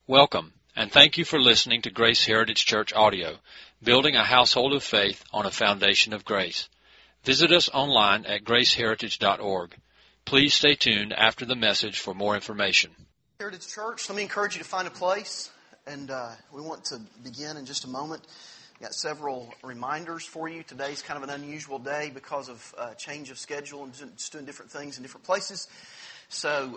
Welcome, and thank you for listening to Grace Heritage Church Audio, building a household of faith on a foundation of grace. Visit us online at graceheritage.org. Please stay tuned after the message for more information. Heritage Church, let me encourage you to find a place, and we want to begin in just a moment. Got several reminders for you. Today's kind of an unusual day because of change of schedule and just doing different things in different places. So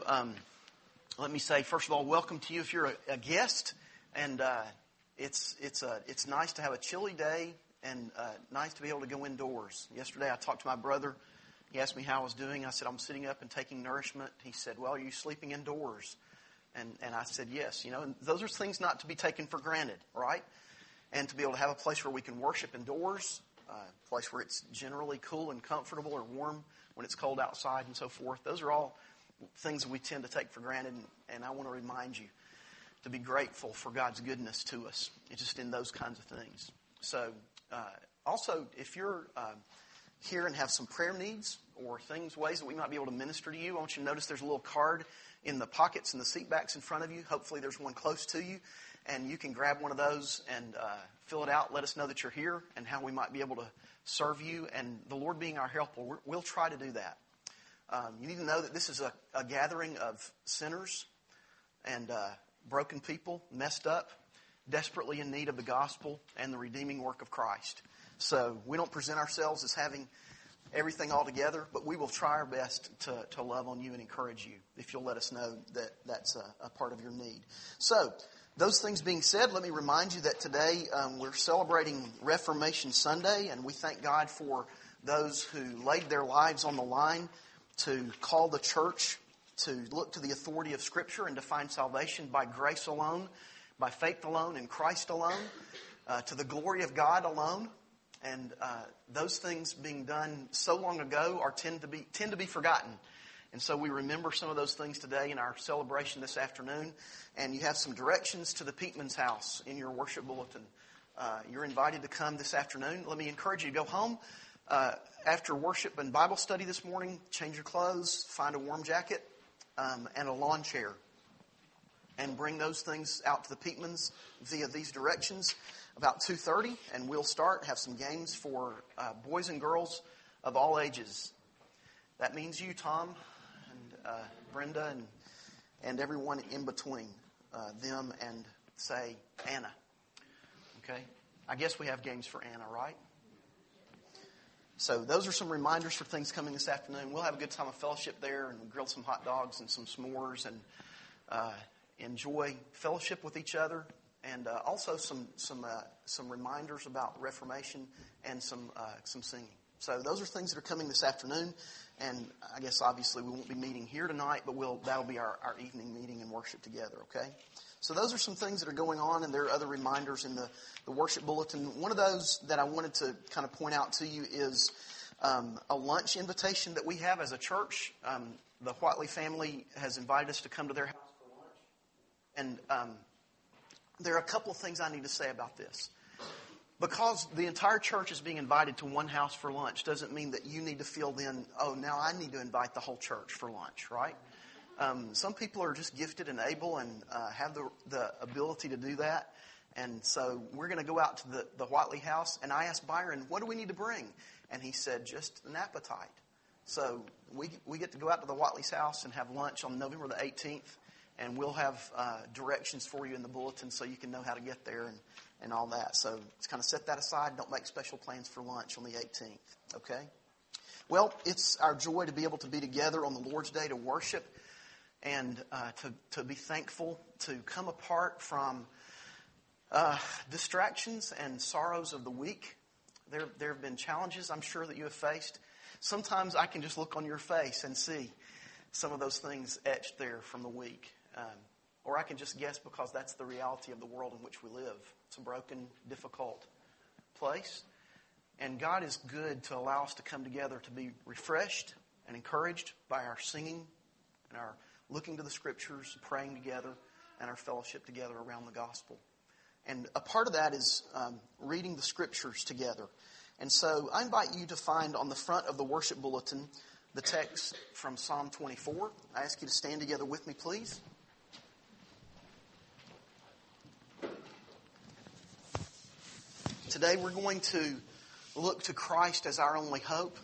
let me say, first of all, welcome to you if you're a guest. And it's nice to have a chilly day and nice to be able to go indoors. Yesterday I talked to my brother. He asked me how I was doing. I said, I'm sitting up and taking nourishment. He said, well, are you sleeping indoors? And I said, yes. You know, and those are things not to be taken for granted, right? And to be able to have a place where we can worship indoors, a place where it's generally cool and comfortable or warm when it's cold outside and so forth. Those are all things that we tend to take for granted. And I want to remind you to be grateful for God's goodness to us. It's just in those kinds of things. So also, if you're here and have some prayer needs or ways that we might be able to minister to you, I want you to notice there's a little card in the pockets and the seat backs in front of you. Hopefully there's one close to you. And you can grab one of those and fill it out. Let us know that you're here and how we might be able to serve you. And the Lord being our helper, we'll try to do that. You need to know that this is a gathering of sinners and broken people, messed up, desperately in need of the gospel and the redeeming work of Christ. So we don't present ourselves as having everything all together, but we will try our best to love on you and encourage you if you'll let us know that that's a part of your need. So, those things being said, let me remind you that today we're celebrating Reformation Sunday, and we thank God for those who laid their lives on the line to call the church to look to the authority of Scripture and to find salvation by grace alone, by faith alone, in Christ alone, to the glory of God alone. And those things being done so long ago tend to be forgotten. And so we remember some of those things today in our celebration this afternoon. And you have some directions to the Peatman's house in your worship bulletin. You're invited to come this afternoon. Let me encourage you to go home after worship and Bible study this morning. Change your clothes, find a warm jacket, and a lawn chair. And bring those things out to the Peatmans via these directions about 2:30. And we'll have some games for boys and girls of all ages. That means you, Tom, and Brenda, and everyone in between them and, say, Anna. Okay? I guess we have games for Anna, right? So those are some reminders for things coming this afternoon. We'll have a good time of fellowship there and grill some hot dogs and some s'mores and enjoy fellowship with each other. And also some reminders about Reformation and some singing. So those are things that are coming this afternoon. And I guess obviously we won't be meeting here tonight, but that'll be our evening meeting and worship together, okay? So those are some things that are going on, and there are other reminders in the worship bulletin. One of those that I wanted to kind of point out to you is a lunch invitation that we have as a church. The Whiteley family has invited us to come to their house for lunch. And there are a couple of things I need to say about this. Because the entire church is being invited to one house for lunch doesn't mean that you need to feel then, oh, now I need to invite the whole church for lunch, right? Some people are just gifted and able and have the ability to do that. And so we're going to go out to the Whiteley house. And I asked Byron, what do we need to bring? And he said, just an appetite. So we get to go out to the Whiteley's house and have lunch on November the 18th. And we'll have directions for you in the bulletin so you can know how to get there and all that. So just kind of set that aside. Don't make special plans for lunch on the 18th. Okay? Well, it's our joy to be able to be together on the Lord's Day to worship and to be thankful, to come apart from distractions and sorrows of the week. There have been challenges I'm sure that you have faced. Sometimes I can just look on your face and see some of those things etched there from the week. Or I can just guess because that's the reality of the world in which we live. It's a broken, difficult place. And God is good to allow us to come together to be refreshed and encouraged by our singing and our looking to the Scriptures, praying together, and our fellowship together around the gospel. And a part of that is reading the Scriptures together. And so I invite you to find on the front of the worship bulletin the text from Psalm 24. I ask you to stand together with me, please. today we're going to look to Christ as our only hope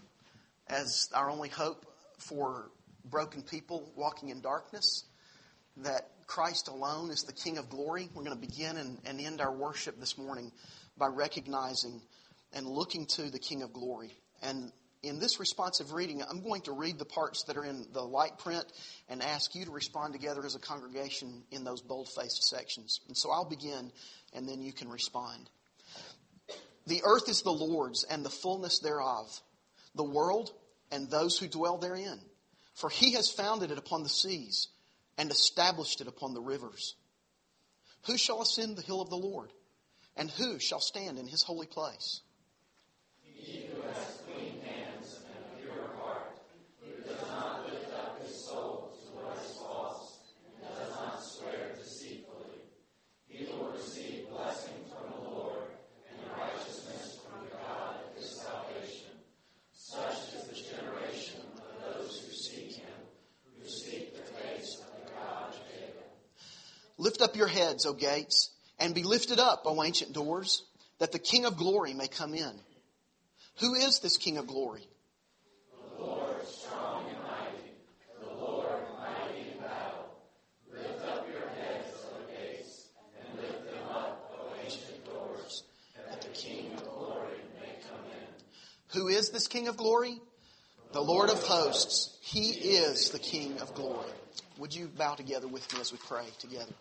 for broken people walking in darkness, that Christ alone is the King of glory. We're going to begin and end our worship this morning by recognizing and looking to the King of glory. And in this responsive reading, I'm going to read the parts that are in the light print and ask you to respond together as a congregation in those bold-faced sections. And so I'll begin, and then you can respond. The earth is the Lord's, and the fullness thereof, the world and those who dwell therein. For He has founded it upon the seas, and established it upon the rivers. Who shall ascend the hill of the Lord? And who shall stand in His holy place? He who has clean hands and a pure heart, who does not lift up his soul to what is false, and does not swear deceitfully. He will receive blessing from the Lord, and righteousness from the God of his salvation. Such is the generation of those who seek Him, who seek the face of the God of Jacob. Lift up your heads, O gates, and be lifted up, O ancient doors, that the King of glory may come in. Who is this King of glory? The Lord strong and mighty, the Lord mighty in battle. Lift up your heads, O gates, and lift them up, O ancient doors, that the King of glory may come in. Who is this King of glory? The Lord of hosts. He is the King of glory. Would you bow together with me as we pray together?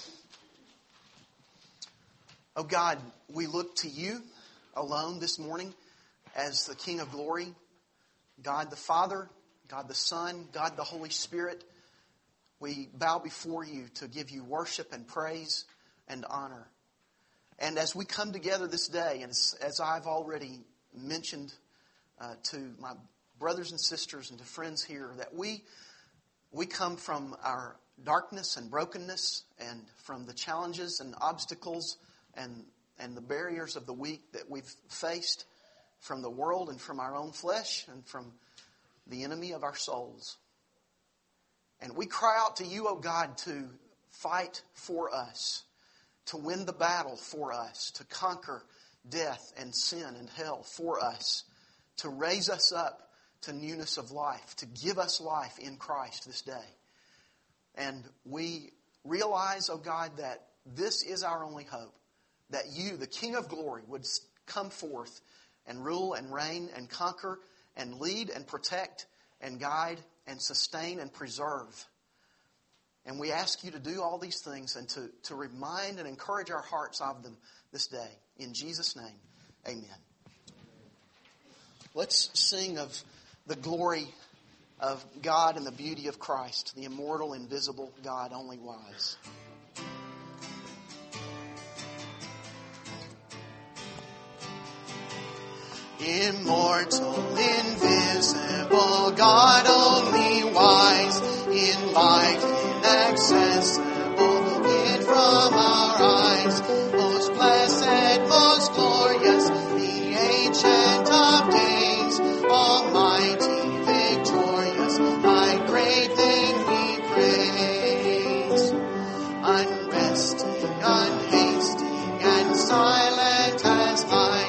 Oh God, we look to You alone this morning as the King of glory. God the Father, God the Son, God the Holy Spirit. We bow before You to give You worship and praise and honor. And as we come together this day, and as I've already mentioned to my brothers and sisters and to friends here, that we come from our darkness and brokenness and from the challenges and obstacles and the barriers of the week that we've faced from the world and from our own flesh and from the enemy of our souls. And we cry out to You, O God, to fight for us, to win the battle for us, to conquer death and sin and hell for us, to raise us up to newness of life, to give us life in Christ this day. And we realize, O God, that this is our only hope, that You, the King of glory, would come forth and rule and reign and conquer and lead and protect and guide and sustain and preserve. And we ask You to do all these things and to remind and encourage our hearts of them this day. In Jesus' name, amen. Let's sing of the glory of God and the beauty of Christ, the immortal, invisible God, only wise. Immortal, invisible, God only wise, in light inaccessible, hid from our eyes, most blessed, most glorious, the Ancient of Days, almighty, victorious, Thy great name we praise. Unresting, unhasting, and silent as light,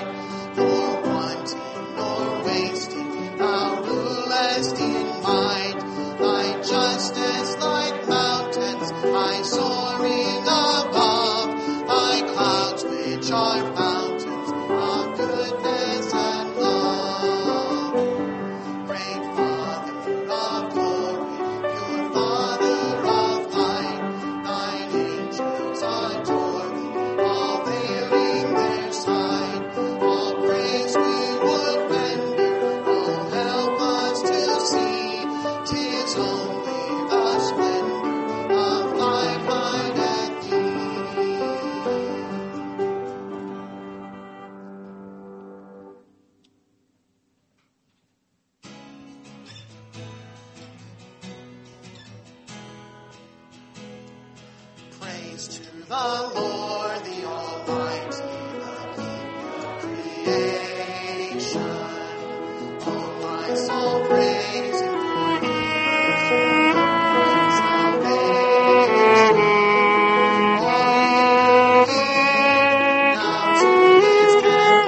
in might, Thy justice like mountains, Thy soaring above, Thy clouds which are fountains of goodness and love. Great Father of glory, pure Father of light, Thine angels adore Thee, all veiling their sight. All praise we would render, oh help us to see, 'tis only the splendor of Thy light and Thee. Praise to the Lord, the Almighty, the King of creation. Oh, my soul, praise Him, for He is my salvation. All ye hear, now to His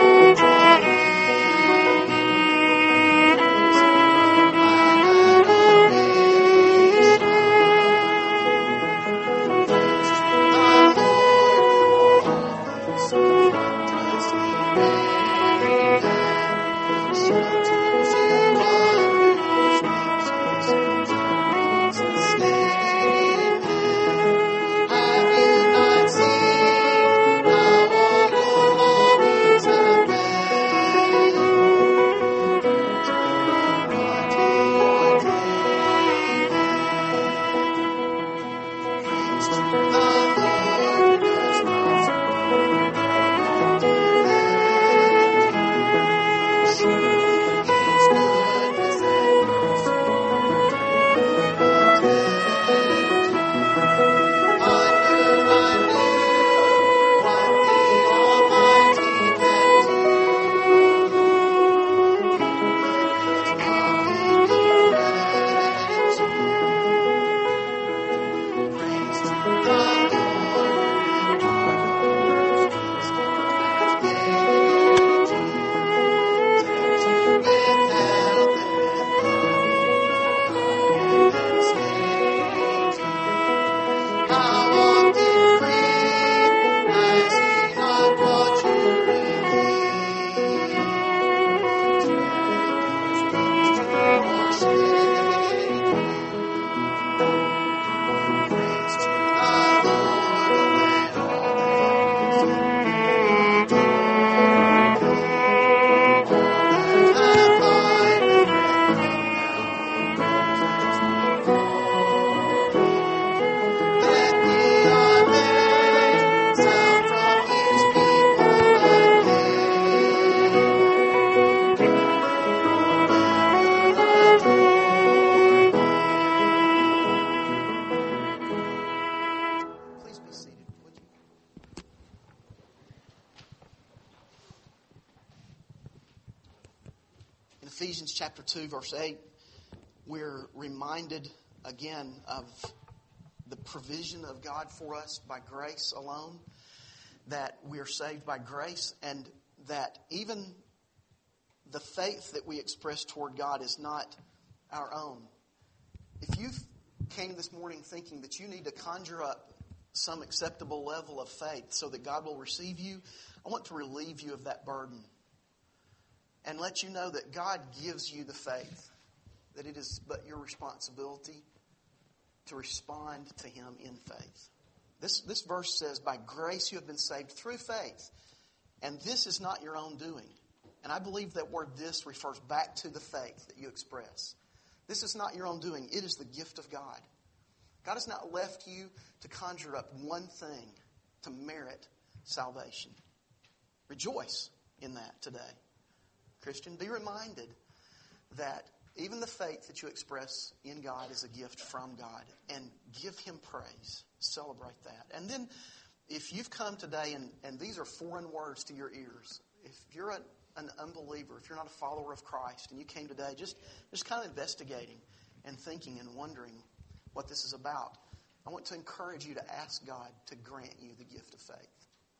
Ephesians chapter 2, verse 8, we're reminded again of the provision of God for us by grace alone, that we are saved by grace, and that even the faith that we express toward God is not our own. If you came this morning thinking that you need to conjure up some acceptable level of faith so that God will receive you, I want to relieve you of that burden and let you know that God gives you the faith, that it is but your responsibility to respond to Him in faith. This verse says, by grace you have been saved through faith, and this is not your own doing. And I believe that word "this" refers back to the faith that you express. This is not your own doing. It is the gift of God. God has not left you to conjure up one thing to merit salvation. Rejoice in that today. Christian, be reminded that even the faith that you express in God is a gift from God, and give Him praise. Celebrate that. And then if you've come today and these are foreign words to your ears, if you're an unbeliever, if you're not a follower of Christ, and you came today just kind of investigating and thinking and wondering what this is about, I want to encourage you to ask God to grant you the gift of faith.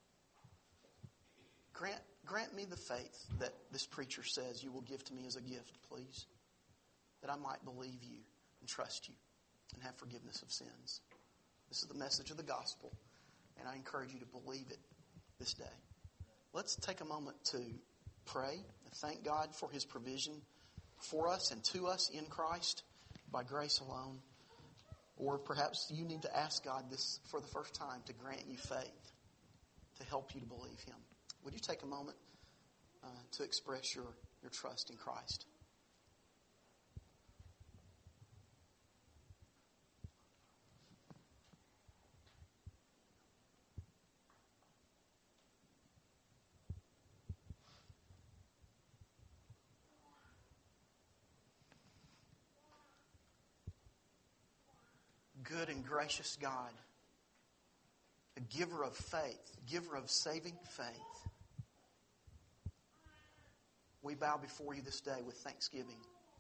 Grant me the faith that this preacher says you will give to me as a gift, please, that I might believe you and trust you and have forgiveness of sins. This is the message of the gospel, and I encourage you to believe it this day. Let's take a moment to pray and thank God for His provision for us and to us in Christ by grace alone. Or perhaps you need to ask God this for the first time to grant you faith, to help you to believe Him. Would you take a moment to express your trust in Christ? Good and gracious God, a giver of faith, giver of saving faith, we bow before you this day with thanksgiving.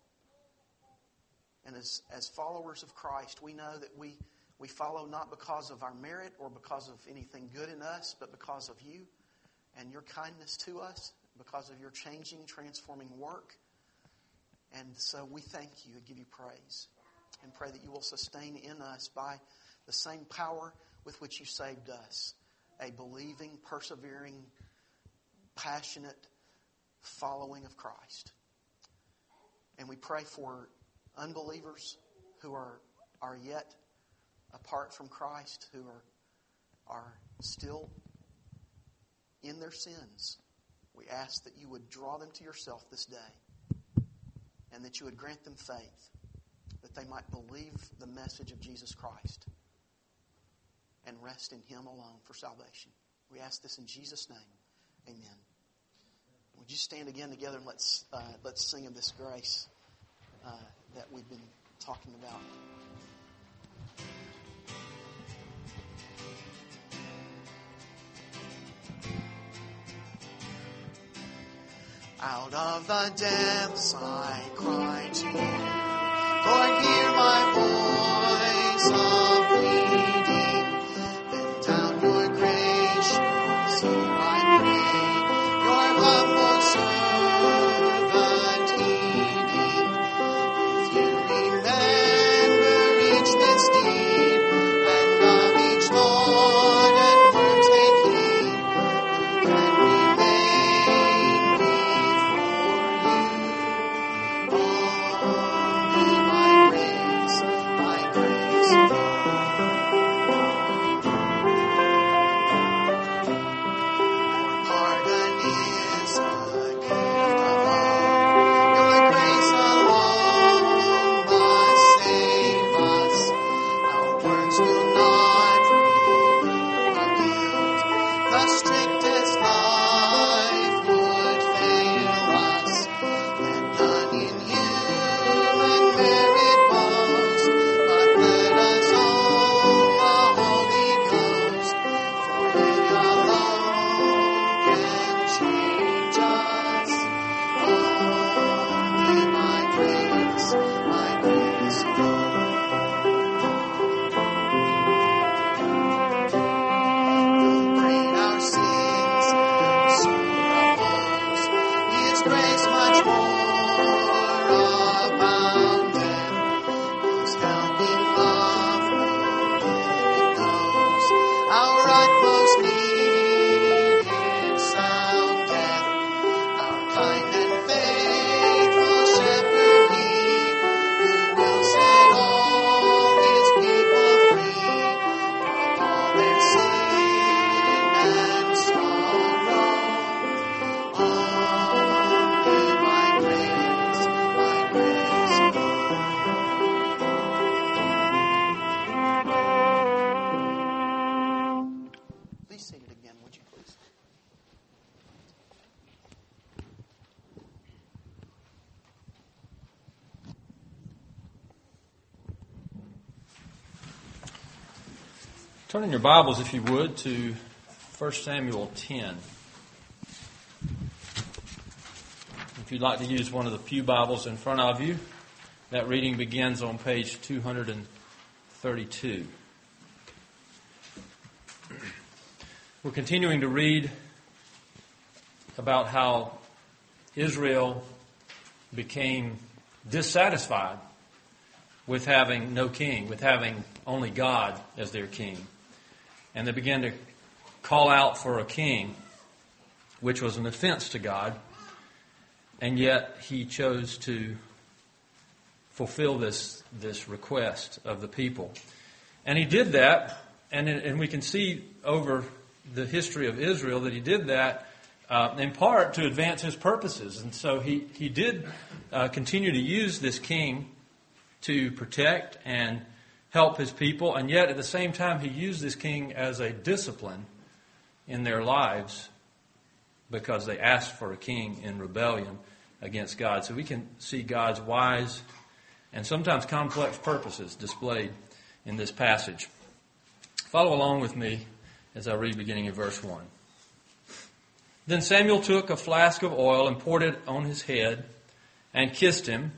And as followers of Christ, we know that we follow not because of our merit or because of anything good in us, but because of you and your kindness to us, because of your changing, transforming work. And so we thank you and give you praise, and pray that you will sustain in us by the same power with which you saved us, a believing, persevering, passionate following of Christ. And we pray for unbelievers who are yet apart from Christ, who are still in their sins. We ask that you would draw them to yourself this day, and that you would grant them faith, that they might believe the message of Jesus Christ and rest in Him alone for salvation. We ask this in Jesus' name. Amen. Would you stand again together and let's sing of this grace that we've been talking about. Out of the depths I cry to you. Lord, hear my voice of pleading. Bend down your gracious ear, I pray. Your humble servant heeding. If you remember each misdeed, and of each thought and word take heed, who can remain before you? Only by grace Your pardon is a gift of all. Your grace alone must save us. Our words will not remove our guilt. The strictest life would fail us, and none in human merit boast. But let us own the Holy Ghost, for He alone can change us. Only Turn in your Bibles, if you would, to 1 Samuel 10. If you'd like to use one of the pew Bibles in front of you, that reading begins on page 232. We're continuing to read about how Israel became dissatisfied with having no king, with having only God as their king. And they began to call out for a king, which was an offense to God. And yet he chose to fulfill this request of the people. And he did that, and we can see over the history of Israel that he did that in part to advance his purposes. And so he did continue to use this king to protect and help his people, and yet at the same time he used this king as a discipline in their lives because they asked for a king in rebellion against God. So we can see God's wise and sometimes complex purposes displayed in this passage. Follow along with me as I read beginning in verse 1. Then Samuel took a flask of oil and poured it on his head and kissed him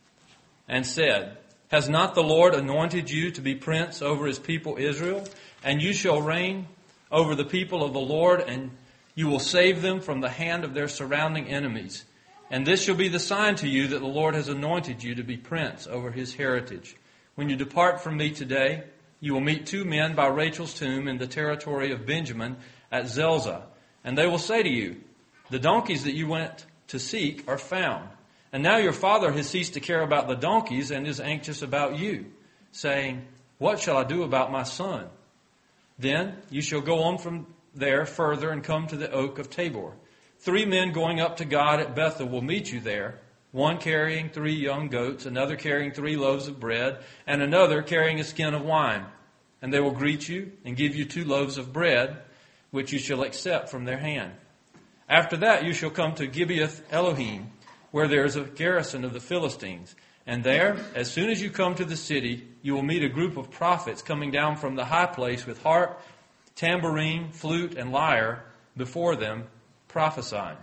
and said, "Has not the Lord anointed you to be prince over his people Israel? And you shall reign over the people of the Lord, and you will save them from the hand of their surrounding enemies. And this shall be the sign to you that the Lord has anointed you to be prince over his heritage. When you depart from me today, you will meet 2 men by Rachel's tomb in the territory of Benjamin at Zelzah. And they will say to you, 'The donkeys that you went to seek are found. And now your father has ceased to care about the donkeys and is anxious about you, saying, What shall I do about my son?' Then you shall go on from there further and come to the oak of Tabor. 3 men going up to God at Bethel will meet you there, one carrying 3 young goats, another carrying 3 loaves of bread, and another carrying a skin of wine. And they will greet you and give you 2 loaves of bread, which you shall accept from their hand. After that you shall come to Gibeath Elohim, where there is a garrison of the Philistines. And there, as soon as you come to the city, you will meet a group of prophets coming down from the high place with harp, tambourine, flute, and lyre before them, prophesying.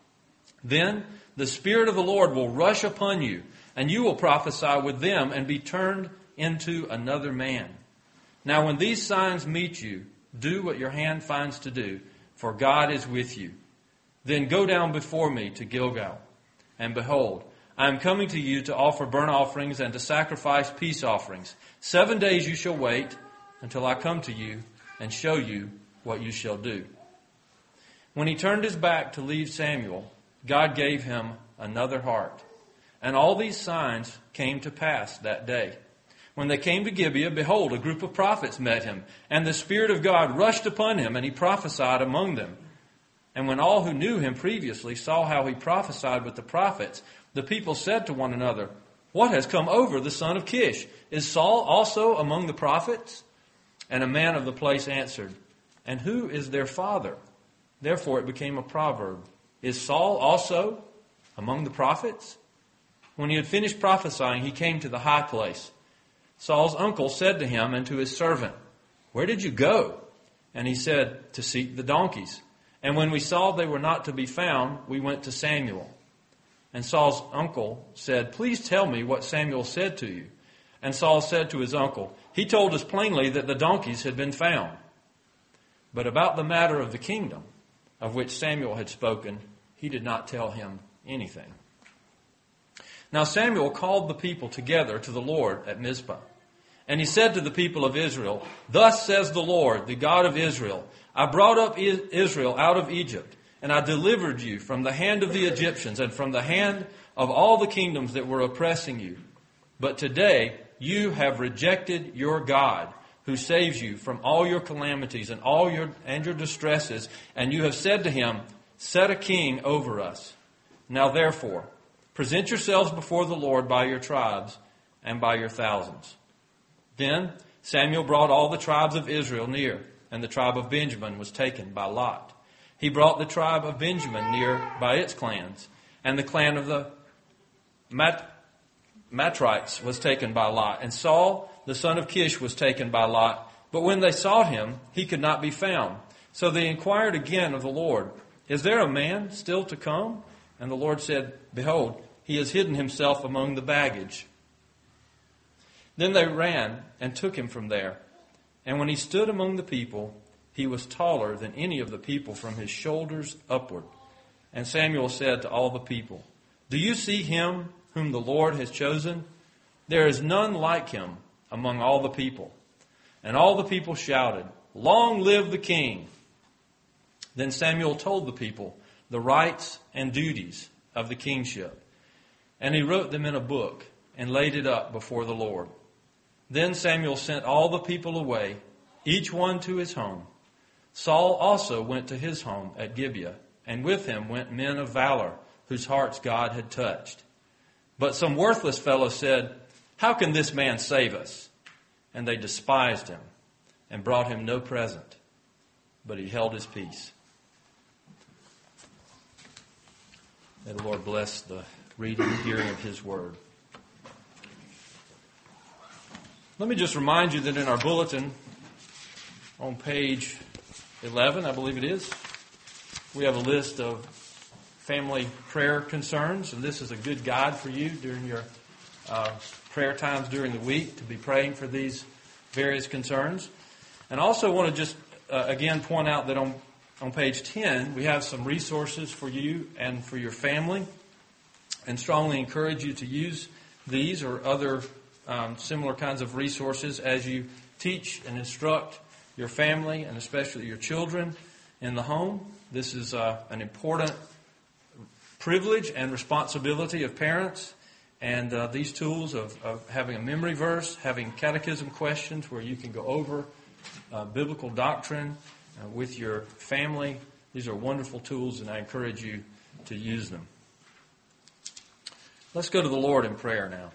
Then the Spirit of the Lord will rush upon you, and you will prophesy with them and be turned into another man. Now when these signs meet you, do what your hand finds to do, for God is with you. Then go down before me to Gilgal. And behold, I am coming to you to offer burnt offerings and to sacrifice peace offerings. 7 days you shall wait until I come to you and show you what you shall do." When he turned his back to leave Samuel, God gave him another heart. And all these signs came to pass that day. When they came to Gibeah, behold, a group of prophets met him, and the Spirit of God rushed upon him, and he prophesied among them. And when all who knew him previously saw how he prophesied with the prophets, the people said to one another, "What has come over the son of Kish? Is Saul also among the prophets?" And a man of the place answered, "And who is their father?" Therefore it became a proverb, "Is Saul also among the prophets?" When he had finished prophesying, he came to the high place. Saul's uncle said to him and to his servant, "Where did you go?" And he said, "To seek the donkeys. And when we saw they were not to be found, we went to Samuel." And Saul's uncle said, "Please tell me what Samuel said to you." And Saul said to his uncle, "He told us plainly that the donkeys had been found." But about the matter of the kingdom, of which Samuel had spoken, he did not tell him anything. Now Samuel called the people together to the Lord at Mizpah. And he said to the people of Israel, "Thus says the Lord, the God of Israel, I brought up Israel out of Egypt, and I delivered you from the hand of the Egyptians and from the hand of all the kingdoms that were oppressing you. But today you have rejected your God, who saves you from all your calamities and all your distresses, and you have said to him, 'Set a king over us.' Now therefore, present yourselves before the Lord by your tribes and by your thousands." Then Samuel brought all the tribes of Israel near, and the tribe of Benjamin was taken by lot. He brought the tribe of Benjamin near by its clans, and the clan of the Matrites was taken by lot. And Saul, the son of Kish, was taken by lot But when they sought him, he could not be found. So they inquired again of the Lord, Is there a man still to come? And the Lord said, Behold, he has hidden himself among the baggage. Then they ran and took him from there. And when he stood among the people, he was taller than any of the people from his shoulders upward. And Samuel said to all the people, Do you see him whom the Lord has chosen? There is none like him among all the people. And all the people shouted, Long live the king! Then Samuel told the people the rights and duties of the kingship. And he wrote them in a book and laid it up before the Lord. Then Samuel sent all the people away, each one to his home. Saul also went to his home at Gibeah, and with him went men of valor, whose hearts God had touched. But some worthless fellows said, How can this man save us? And they despised him and brought him no present, but he held his peace. May the Lord bless the reading and hearing of his word. Let me just remind you that in our bulletin, on page 11, I believe it is, we have a list of family prayer concerns, and this is a good guide for you during your prayer times during the week to be praying for these various concerns. And I also want to just again point out that on page 10, we have some resources for you and for your family, and strongly encourage you to use these or other similar kinds of resources as you teach and instruct your family and especially your children in the home. This is an important privilege and responsibility of parents. And these tools of having a memory verse, having catechism questions where you can go over biblical doctrine with your family, these are wonderful tools, and I encourage you to use them. Let's go to the Lord in prayer now.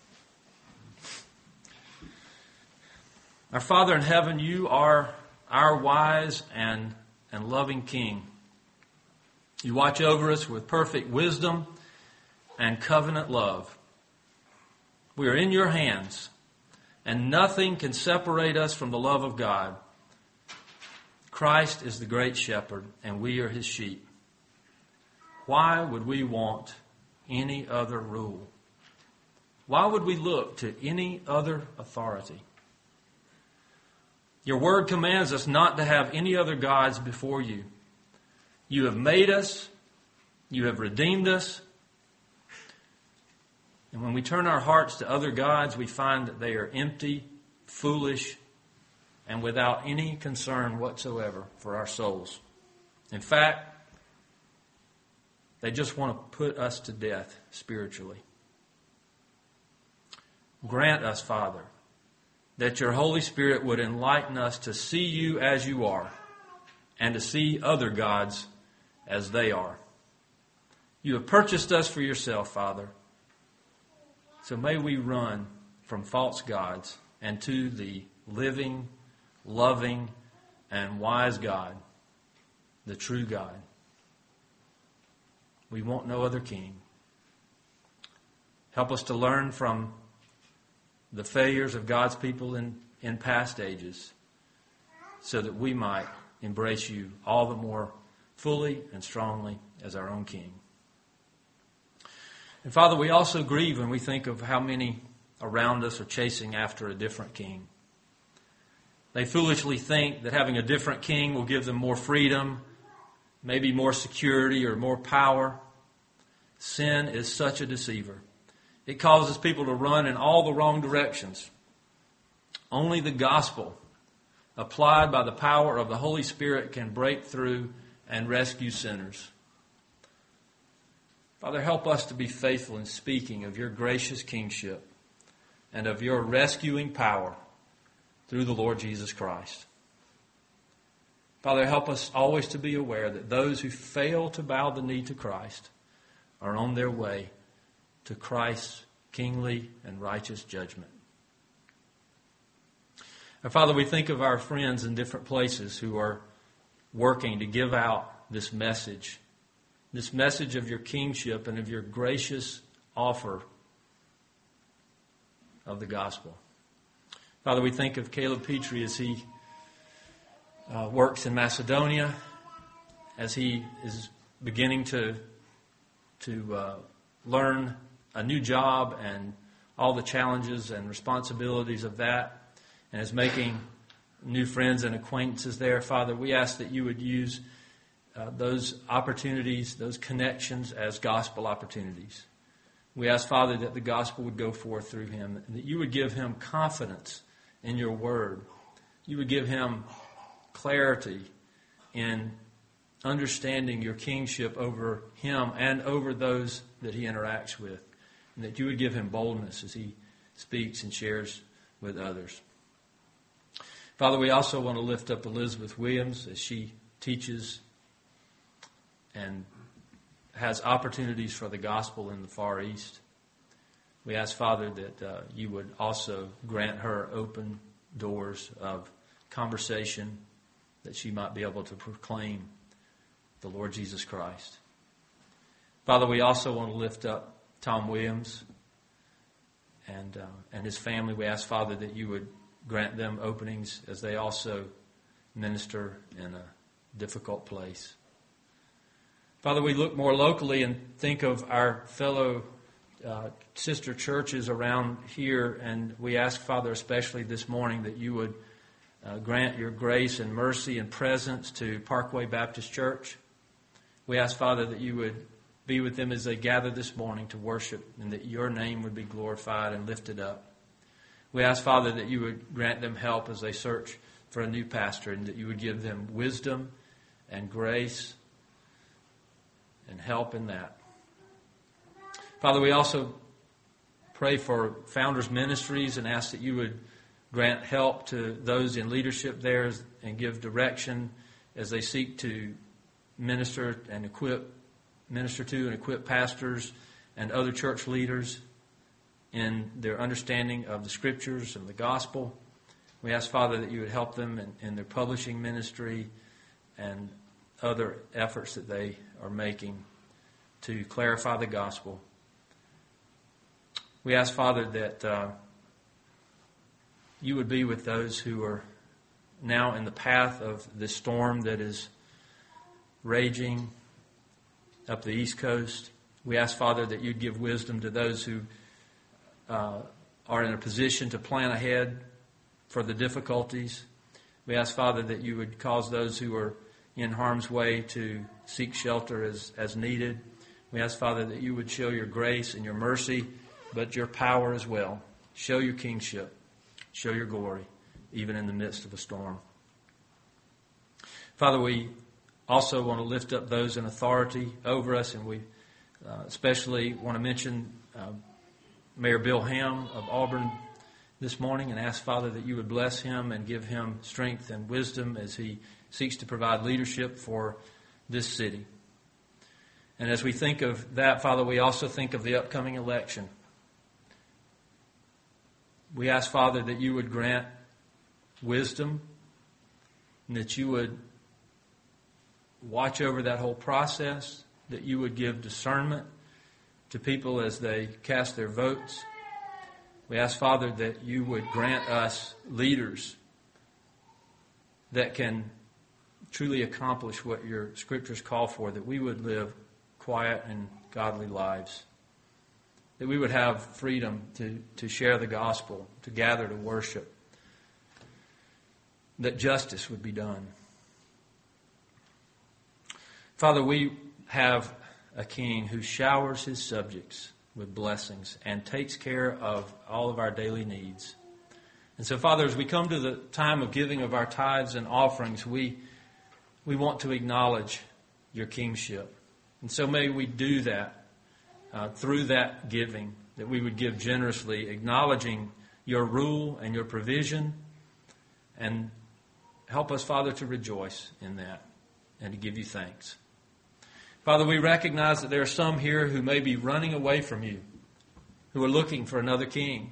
Our Father in heaven, you are our wise and loving King. You watch over us with perfect wisdom and covenant love. We are in your hands, and nothing can separate us from the love of God. Christ is the great shepherd, and we are his sheep. Why would we want any other rule? Why would we look to any other authority? Your word commands us not to have any other gods before you. You have made us. You have redeemed us. And when we turn our hearts to other gods, we find that they are empty, foolish, and without any concern whatsoever for our souls. In fact, they just want to put us to death spiritually. Grant us, Father, that your Holy Spirit would enlighten us to see you as you are and to see other gods as they are. You have purchased us for yourself, Father. So may we run from false gods and to the living, loving, and wise God, the true God. We want no other king. Help us to learn from the failures of God's people in past ages so that we might embrace you all the more fully and strongly as our own King. And Father, we also grieve when we think of how many around us are chasing after a different king. They foolishly think that having a different king will give them more freedom, maybe more security or more power. Sin is such a deceiver. It causes people to run in all the wrong directions. Only the gospel, applied by the power of the Holy Spirit, can break through and rescue sinners. Father, help us to be faithful in speaking of your gracious kingship and of your rescuing power through the Lord Jesus Christ. Father, help us always to be aware that those who fail to bow the knee to Christ are on their way to Christ's kingly and righteous judgment. And Father, we think of our friends in different places who are working to give out this message of your kingship and of your gracious offer of the gospel. Father, we think of Caleb Petrie as he works in Macedonia, as he is beginning to learn a new job and all the challenges and responsibilities of that, and is making new friends and acquaintances there. Father, we ask that you would use those opportunities, those connections as gospel opportunities. We ask, Father, that the gospel would go forth through him, and that you would give him confidence in your word. You would give him clarity in understanding your kingship over him and over those that he interacts with, and that you would give him boldness as he speaks and shares with others. Father, we also want to lift up Elizabeth Williams as she teaches and has opportunities for the gospel in the Far East. We ask, Father, that you would also grant her open doors of conversation, that she might be able to proclaim the Lord Jesus Christ. Father, we also want to lift up Tom Williams and his family. We ask, Father, that you would grant them openings as they also minister in a difficult place. Father, we look more locally and think of our fellow sister churches around here, and we ask, Father, especially this morning, that you would grant your grace and mercy and presence to Parkway Baptist Church. We ask, Father, that you would be with them as they gather this morning to worship, and that your name would be glorified and lifted up. We ask, Father, that you would grant them help as they search for a new pastor, and that you would give them wisdom and grace and help in that. Father, we also pray for Founders Ministries and ask that you would grant help to those in leadership there and give direction as they seek to minister to and equip pastors and other church leaders in their understanding of the Scriptures and the gospel. We ask, Father, that you would help them in their publishing ministry and other efforts that they are making to clarify the gospel. We ask, Father, that you would be with those who are now in the path of this storm that is raging up the East Coast. We ask, Father, that you'd give wisdom to those who are in a position to plan ahead for the difficulties. We ask, Father, that you would cause those who are in harm's way to seek shelter as needed. We ask, Father, that you would show your grace and your mercy, but your power as well. Show your kingship. Show your glory, even in the midst of a storm. Father, we also want to lift up those in authority over us, and we especially want to mention Mayor Bill Ham of Auburn this morning, and ask, Father, that you would bless him and give him strength and wisdom as he seeks to provide leadership for this city. And as we think of that, Father, we also think of the upcoming election. We ask, Father, that you would grant wisdom and that you would watch over that whole process, that you would give discernment to people as they cast their votes. We ask, Father, that you would grant us leaders that can truly accomplish what your Scriptures call for, that we would live quiet and godly lives, that we would have freedom to share the gospel, to gather to worship, that justice would be done. Father, we have a king who showers his subjects with blessings and takes care of all of our daily needs. And so, Father, as we come to the time of giving of our tithes and offerings, we want to acknowledge your kingship. And so may we do that through that giving, that we would give generously, acknowledging your rule and your provision, and help us, Father, to rejoice in that and to give you thanks. Father, we recognize that there are some here who may be running away from you, who are looking for another king.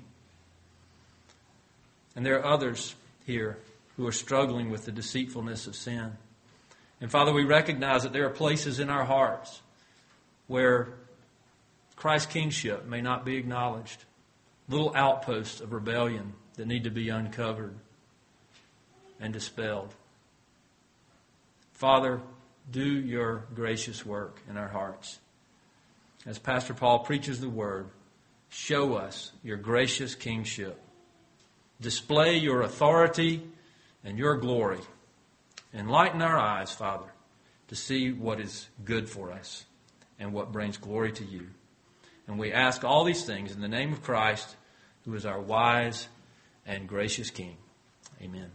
And there are others here who are struggling with the deceitfulness of sin. And Father, we recognize that there are places in our hearts where Christ's kingship may not be acknowledged, little outposts of rebellion that need to be uncovered and dispelled. Father, do your gracious work in our hearts. As Pastor Paul preaches the word, show us your gracious kingship. Display your authority and your glory. Enlighten our eyes, Father, to see what is good for us and what brings glory to you. And we ask all these things in the name of Christ, who is our wise and gracious King. Amen.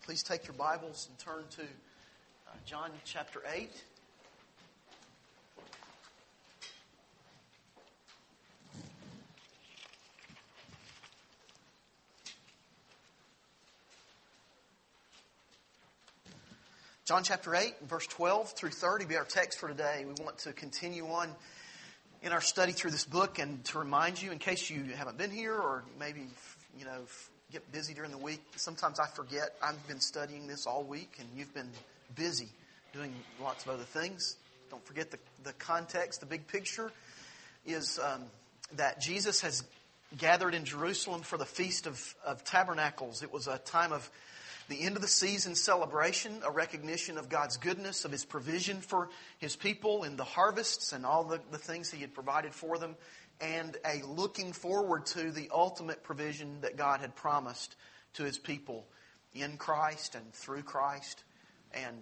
Please take your Bibles and turn to John chapter 8. John chapter 8, verse 12 through 30 will be our text for today. We want to continue on in our study through this book, and to remind you, in case you haven't been here or maybe, get busy during the week. Sometimes I forget. I've been studying this all week, and you've been busy doing lots of other things. Don't forget the context. The big picture is that Jesus has gathered in Jerusalem for the Feast of Tabernacles. It was a time of the end of the season celebration, a recognition of God's goodness, of His provision for His people in the harvests and all the things He had provided for them, and a looking forward to the ultimate provision that God had promised to His people in Christ and through Christ. And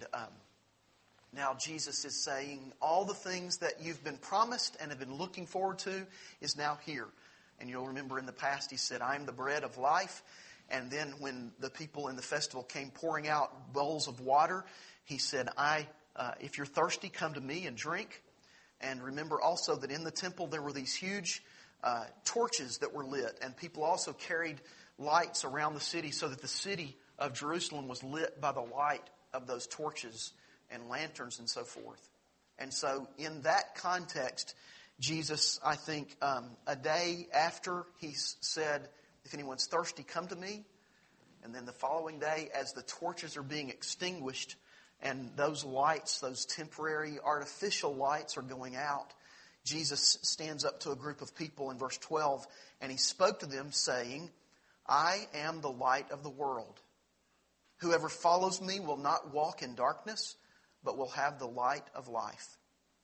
now Jesus is saying all the things that you've been promised and have been looking forward to is now here. And you'll remember in the past He said, I am the bread of life. And then when the people in the festival came pouring out bowls of water, He said, if you're thirsty, come to me and drink. And remember also that in the temple there were these huge torches that were lit. And people also carried lights around the city so that the city of Jerusalem was lit by the light of those torches and lanterns and so forth. And so in that context, Jesus, I think, a day after He said, if anyone's thirsty, come to me. And then the following day, as the torches are being extinguished and those lights, those temporary artificial lights are going out, Jesus stands up to a group of people in verse 12, and He spoke to them saying, I am the light of the world. Whoever follows me will not walk in darkness, but will have the light of life.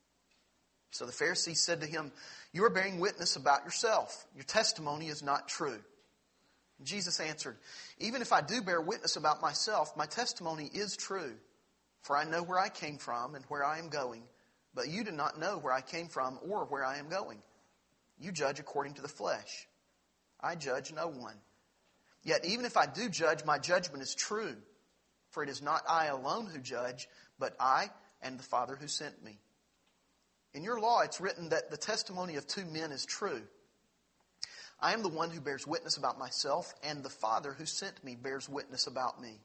So the Pharisees said to Him, you are bearing witness about yourself. Your testimony is not true. Jesus answered, even if I do bear witness about myself, my testimony is true. For I know where I came from and where I am going, but you do not know where I came from or where I am going. You judge according to the flesh. I judge no one. Yet even if I do judge, my judgment is true. For it is not I alone who judge, but I and the Father who sent me. In your law it's written that the testimony of two men is true. I am the one who bears witness about myself, and the Father who sent me bears witness about me.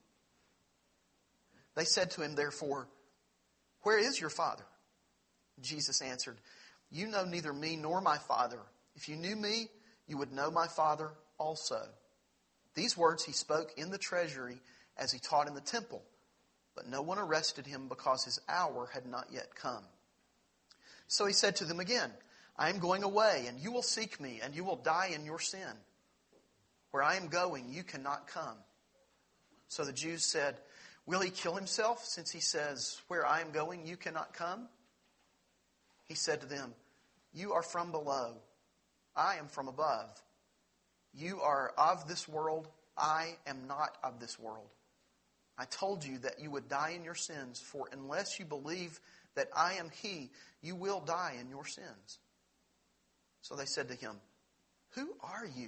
They said to Him, therefore, where is your Father? Jesus answered, you know neither me nor my Father. If you knew me, you would know my Father also. These words He spoke in the treasury as He taught in the temple, but no one arrested Him because His hour had not yet come. So He said to them again, I am going away, and you will seek me, and you will die in your sin. Where I am going, you cannot come. So the Jews said, will He kill Himself, since He says, where I am going, you cannot come? He said to them, you are from below. I am from above. You are of this world. I am not of this world. I told you that you would die in your sins, for unless you believe that I am He, you will die in your sins. So they said to Him, who are you?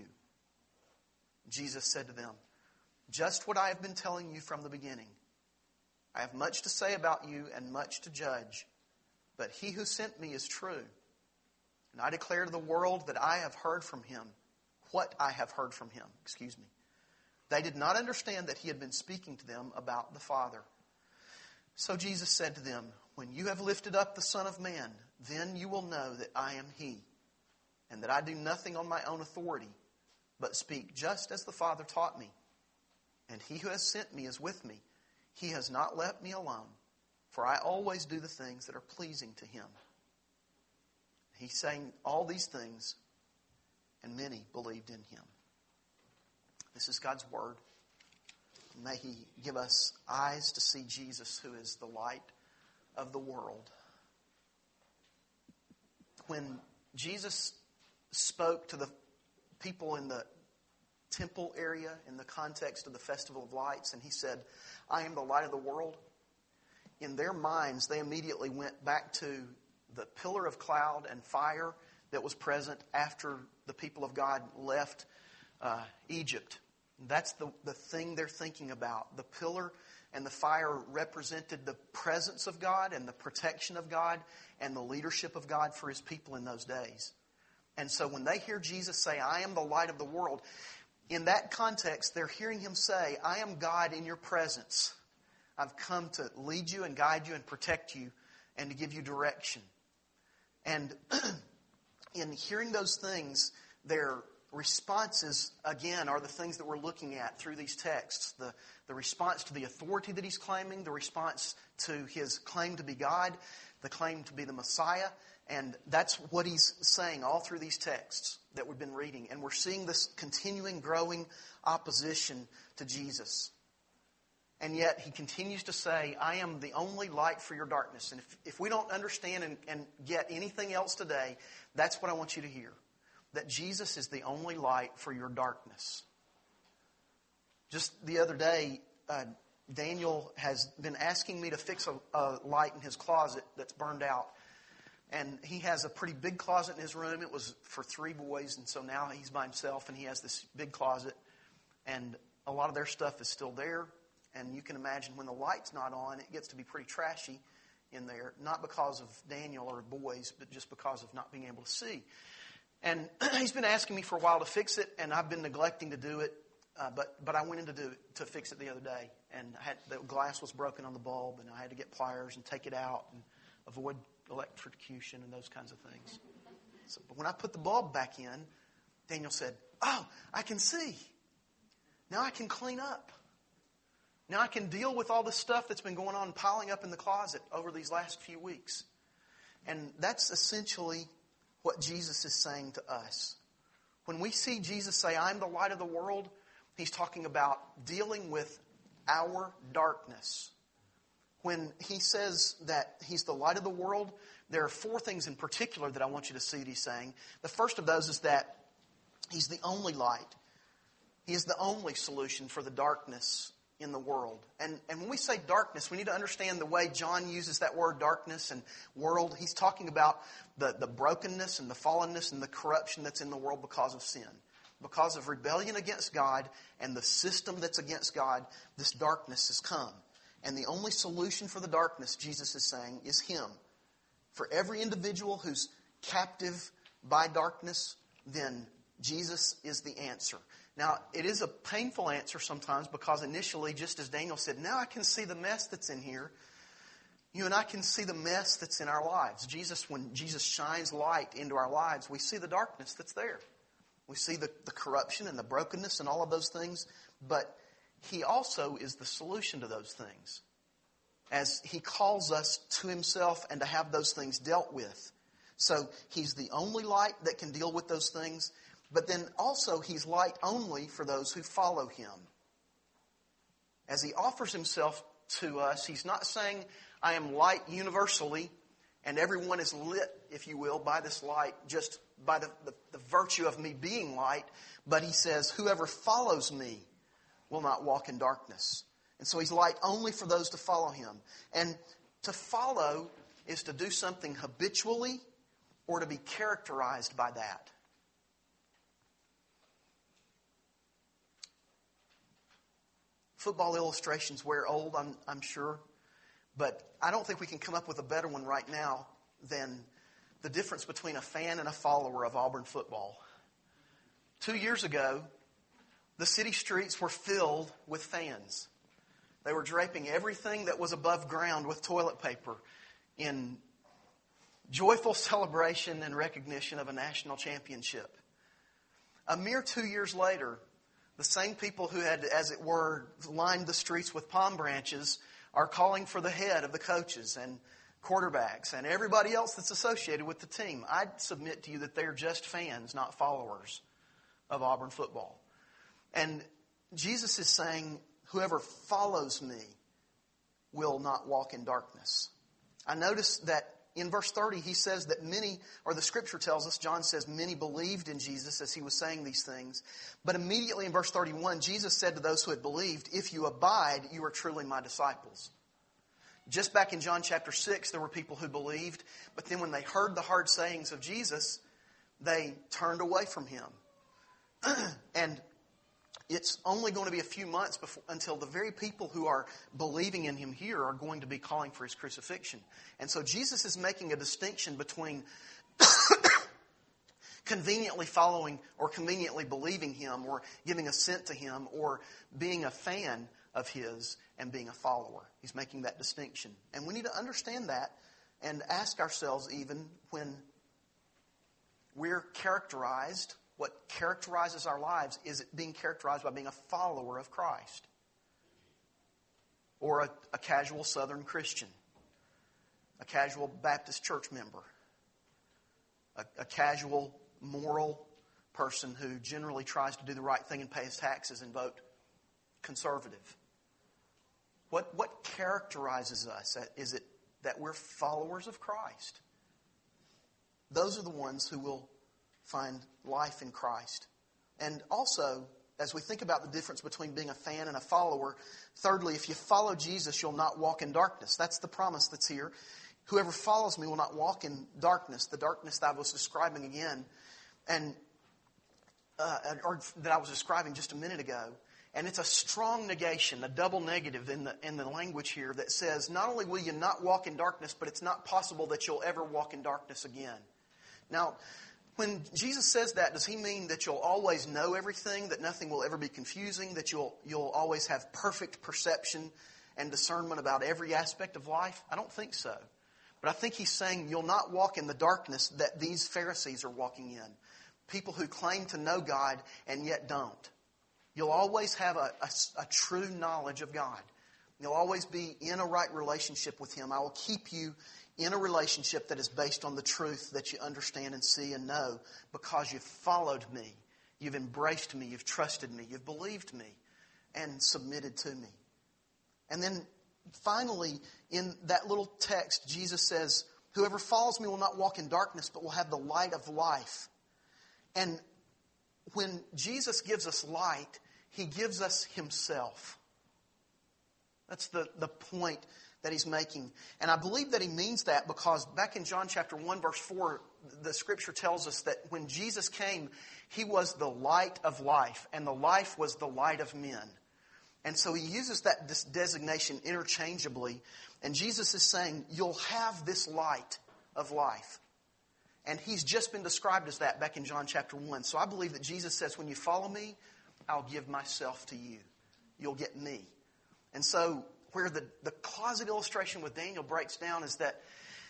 Jesus said to them, just what I have been telling you from the beginning. I have much to say about you and much to judge, but He who sent me is true. And I declare to the world that I have heard from Him, what I have heard from Him. They did not understand that He had been speaking to them about the Father. So Jesus said to them, when you have lifted up the Son of Man, then you will know that I am He, and that I do nothing on my own authority, but speak just as the Father taught me. And He who has sent me is with me. He has not left me alone, for I always do the things that are pleasing to Him. He's saying all these things, and many believed in Him. This is God's Word. May He give us eyes to see Jesus, who is the light of the world. When Jesus spoke to the people in the temple area in the context of the Festival of Lights, and He said, I am the light of the world, in their minds they immediately went back to the pillar of cloud and fire that was present after the people of God left Egypt. That's the thing they're thinking about. The pillar and the fire represented the presence of God and the protection of God and the leadership of God for His people in those days. And so when they hear Jesus say, I am the light of the world, in that context, they're hearing Him say, I am God in your presence. I've come to lead you and guide you and protect you and to give you direction. And in hearing those things, their responses, again, are the things that we're looking at through these texts. The response to the authority that He's claiming, the response to His claim to be God, the claim to be the Messiah. And that's what He's saying all through these texts that we've been reading. And we're seeing this continuing, growing opposition to Jesus. And yet He continues to say, I am the only light for your darkness. And if we don't understand and get anything else today, that's what I want you to hear. That Jesus is the only light for your darkness. Just the other day, Daniel has been asking me to fix a light in his closet that's burned out. And he has a pretty big closet in his room. It was for 3 boys, and so now he's by himself, and he has this big closet. And a lot of their stuff is still there. And you can imagine when the light's not on, it gets to be pretty trashy in there. Not because of Daniel or boys, but just because of not being able to see. And he's been asking me for a while to fix it, and I've been neglecting to do it. But I went in to fix it the other day. And the glass was broken on the bulb, and I had to get pliers and take it out and avoid electrocution and those kinds of things. But when I put the bulb back in, Daniel said, oh, I can see. Now I can clean up. Now I can deal with all this stuff that's been going on, piling up in the closet over these last few weeks. And that's essentially what Jesus is saying to us. When we see Jesus say, I'm the light of the world, He's talking about dealing with our darkness. When He says that He's the light of the world, there are 4 things in particular that I want you to see that He's saying. The first of those is that He's the only light. He is the only solution for the darkness in the world. And when we say darkness, we need to understand the way John uses that word darkness and world. He's talking about the brokenness and the fallenness and the corruption that's in the world because of sin. Because of rebellion against God and the system that's against God, this darkness has come. And the only solution for the darkness, Jesus is saying, is Him. For every individual who's captive by darkness, then Jesus is the answer. Now, it is a painful answer sometimes because initially, just as Daniel said, now I can see the mess that's in here. You and I can see the mess that's in our lives. When Jesus shines light into our lives, we see the darkness that's there. We see the corruption and the brokenness and all of those things. But He also is the solution to those things. As He calls us to Himself and to have those things dealt with. So He's the only light that can deal with those things. But then also He's light only for those who follow Him. As He offers Himself to us, He's not saying, I am light universally, and everyone is lit, if you will, by this light, just by the virtue of me being light. But He says, whoever follows me will not walk in darkness. And so He's light only for those to follow Him. And to follow is to do something habitually or to be characterized by that. Football illustrations wear old, I'm sure. But I don't think we can come up with a better one right now than the difference between a fan and a follower of Auburn football. 2 years ago, the city streets were filled with fans. They were draping everything that was above ground with toilet paper in joyful celebration and recognition of a national championship. A mere 2 years later, the same people who had, as it were, lined the streets with palm branches are calling for the head of the coaches and quarterbacks and everybody else that's associated with the team. I'd submit to you that they're just fans, not followers of Auburn football. And Jesus is saying, whoever follows me will not walk in darkness. I notice that in verse 30, he says that many, or the scripture tells us, John says many believed in Jesus as he was saying these things. But immediately in verse 31, Jesus said to those who had believed, if you abide, you are truly my disciples. Just back in John chapter 6, there were people who believed, but then when they heard the hard sayings of Jesus, they turned away from Him. And it's only going to be a few months until the very people who are believing in him here are going to be calling for his crucifixion. And so Jesus is making a distinction between conveniently following or conveniently believing him or giving assent to him or being a fan of his and being a follower. He's making that distinction. And we need to understand that and ask ourselves, even when we're characterized, what characterizes our lives, is it being characterized by being a follower of Christ? Or a casual Southern Christian? A casual Baptist church member? A casual moral person who generally tries to do the right thing and pay his taxes and vote conservative? What characterizes us? Is it that we're followers of Christ? Those are the ones who will find life in Christ. And also, as we think about the difference between being a fan and a follower, thirdly, if you follow Jesus, you'll not walk in darkness. That's the promise that's here. Whoever follows me will not walk in darkness, the darkness that I was describing again, or that I was describing just a minute ago. And it's a strong negation, a double negative in the language here that says, not only will you not walk in darkness, but it's not possible that you'll ever walk in darkness again. Now, when Jesus says that, does he mean that you'll always know everything, that nothing will ever be confusing, that you'll always have perfect perception and discernment about every aspect of life? I don't think so. But I think he's saying you'll not walk in the darkness that these Pharisees are walking in. People who claim to know God and yet don't. You'll always have a true knowledge of God. You'll always be in a right relationship with him. I will keep you in a relationship that is based on the truth that you understand and see and know because you've followed me. You've embraced me. You've trusted me. You've believed me and submitted to me. And then finally, in that little text, Jesus says, whoever follows me will not walk in darkness, but will have the light of life. And when Jesus gives us light, he gives us himself. That's the point that he's making. And I believe that he means that because back in John chapter 1, verse 4, the scripture tells us that when Jesus came, he was the light of life, and the life was the light of men. And so he uses that designation interchangeably. And Jesus is saying, you'll have this light of life. And he's just been described as that back in John chapter 1. So I believe that Jesus says, when you follow me, I'll give myself to you. You'll get me. And so where the closet illustration with Daniel breaks down is that,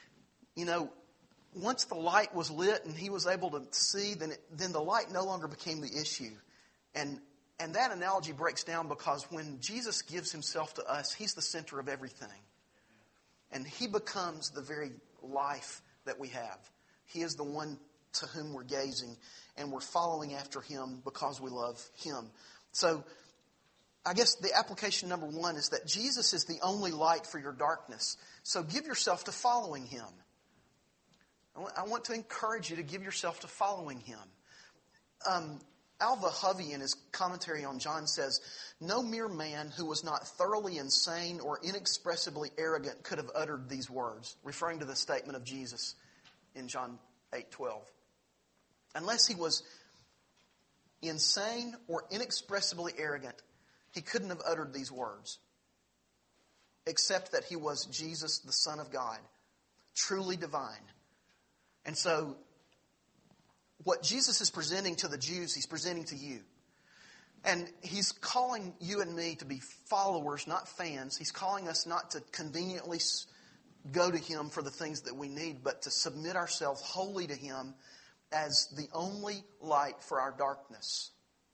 once the light was lit and he was able to see, then the light no longer became the issue. And that analogy breaks down because when Jesus gives himself to us, he's the center of everything. And he becomes the very life that we have. He is the one to whom we're gazing, and we're following after him because we love him. So I guess the application number one is that Jesus is the only light for your darkness. So give yourself to following him. I want to encourage you to give yourself to following him. Alva Hovey, in his commentary on John, says, no mere man who was not thoroughly insane or inexpressibly arrogant could have uttered these words, referring to the statement of Jesus in John 8:12. Unless he was insane or inexpressibly arrogant, he couldn't have uttered these words, except that he was Jesus, the Son of God, truly divine. And so, what Jesus is presenting to the Jews, he's presenting to you. And he's calling you and me to be followers, not fans. He's calling us not to conveniently go to him for the things that we need, but to submit ourselves wholly to him as the only light for our darkness.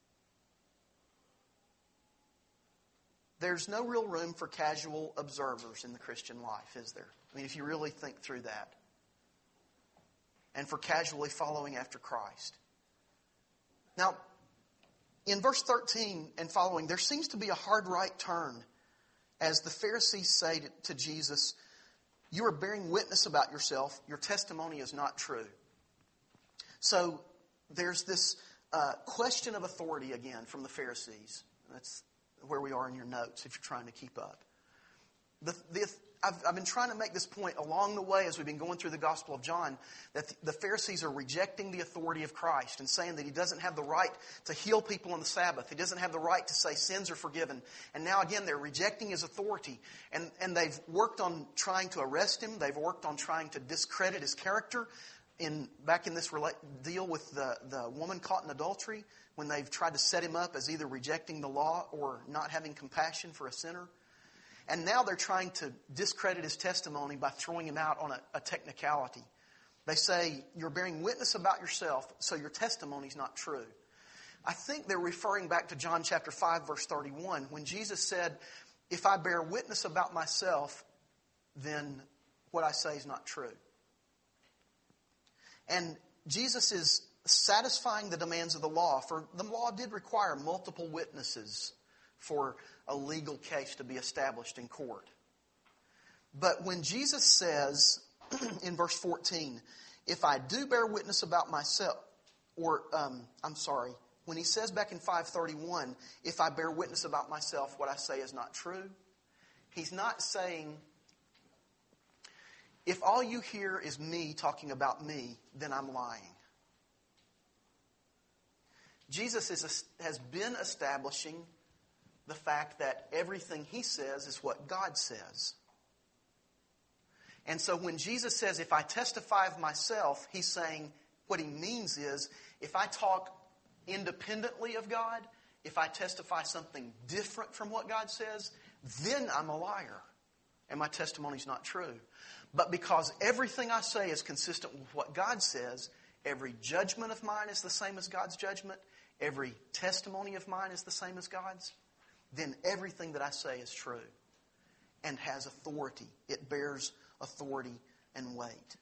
There's no real room for casual observers in the Christian life, is there? I mean, if you really think through that. And for casually following after Christ. Now, in verse 13 and following, there seems to be a hard right turn as the Pharisees say to Jesus, you are bearing witness about yourself. Your testimony is not true. So there's this question of authority again from the Pharisees. That's where we are in your notes if you're trying to keep up. The I've been trying to make this point along the way as we've been going through the Gospel of John, that the Pharisees are rejecting the authority of Christ and saying that He doesn't have the right to heal people on the Sabbath. He doesn't have the right to say sins are forgiven. And now again, they're rejecting His authority. And they've worked on trying to arrest Him. They've worked on trying to discredit His character. Back in this deal with the woman caught in adultery, when they've tried to set Him up as either rejecting the law or not having compassion for a sinner. And now they're trying to discredit His testimony by throwing Him out on a technicality. They say, you're bearing witness about yourself, so your testimony's not true. I think they're referring back to John chapter 5, verse 31, when Jesus said, if I bear witness about myself, then what I say is not true. And Jesus is satisfying the demands of the law, for the law did require multiple witnesses for a legal case to be established in court. But when Jesus says in verse 14, if I do bear witness about myself, when He says back in 5:31, if I bear witness about myself, what I say is not true, He's not saying, if all you hear is me talking about me, then I'm lying. Jesus has been establishing the fact that everything He says is what God says. And so when Jesus says, if I testify of myself, He's saying, what He means is, if I talk independently of God, if I testify something different from what God says, then I'm a liar. And my testimony's not true. But because everything I say is consistent with what God says, every judgment of mine is the same as God's judgment, every testimony of mine is the same as God's, then everything that I say is true and has authority. It bears authority and weight.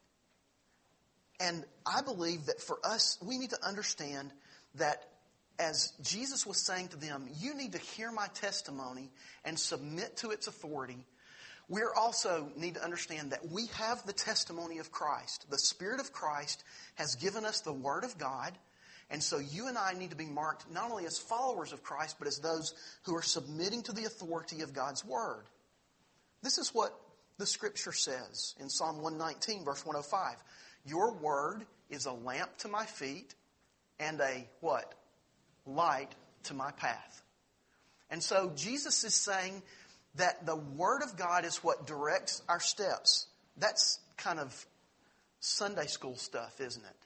And I believe that for us, we need to understand that as Jesus was saying to them, you need to hear my testimony and submit to its authority. We also need to understand that we have the testimony of Christ. The Spirit of Christ has given us the Word of God. And so you and I need to be marked not only as followers of Christ, but as those who are submitting to the authority of God's Word. This is what the Scripture says in Psalm 119, verse 105. Your Word is a lamp to my feet and a, what? Light to my path. And so Jesus is saying that the Word of God is what directs our steps. That's kind of Sunday school stuff, isn't it?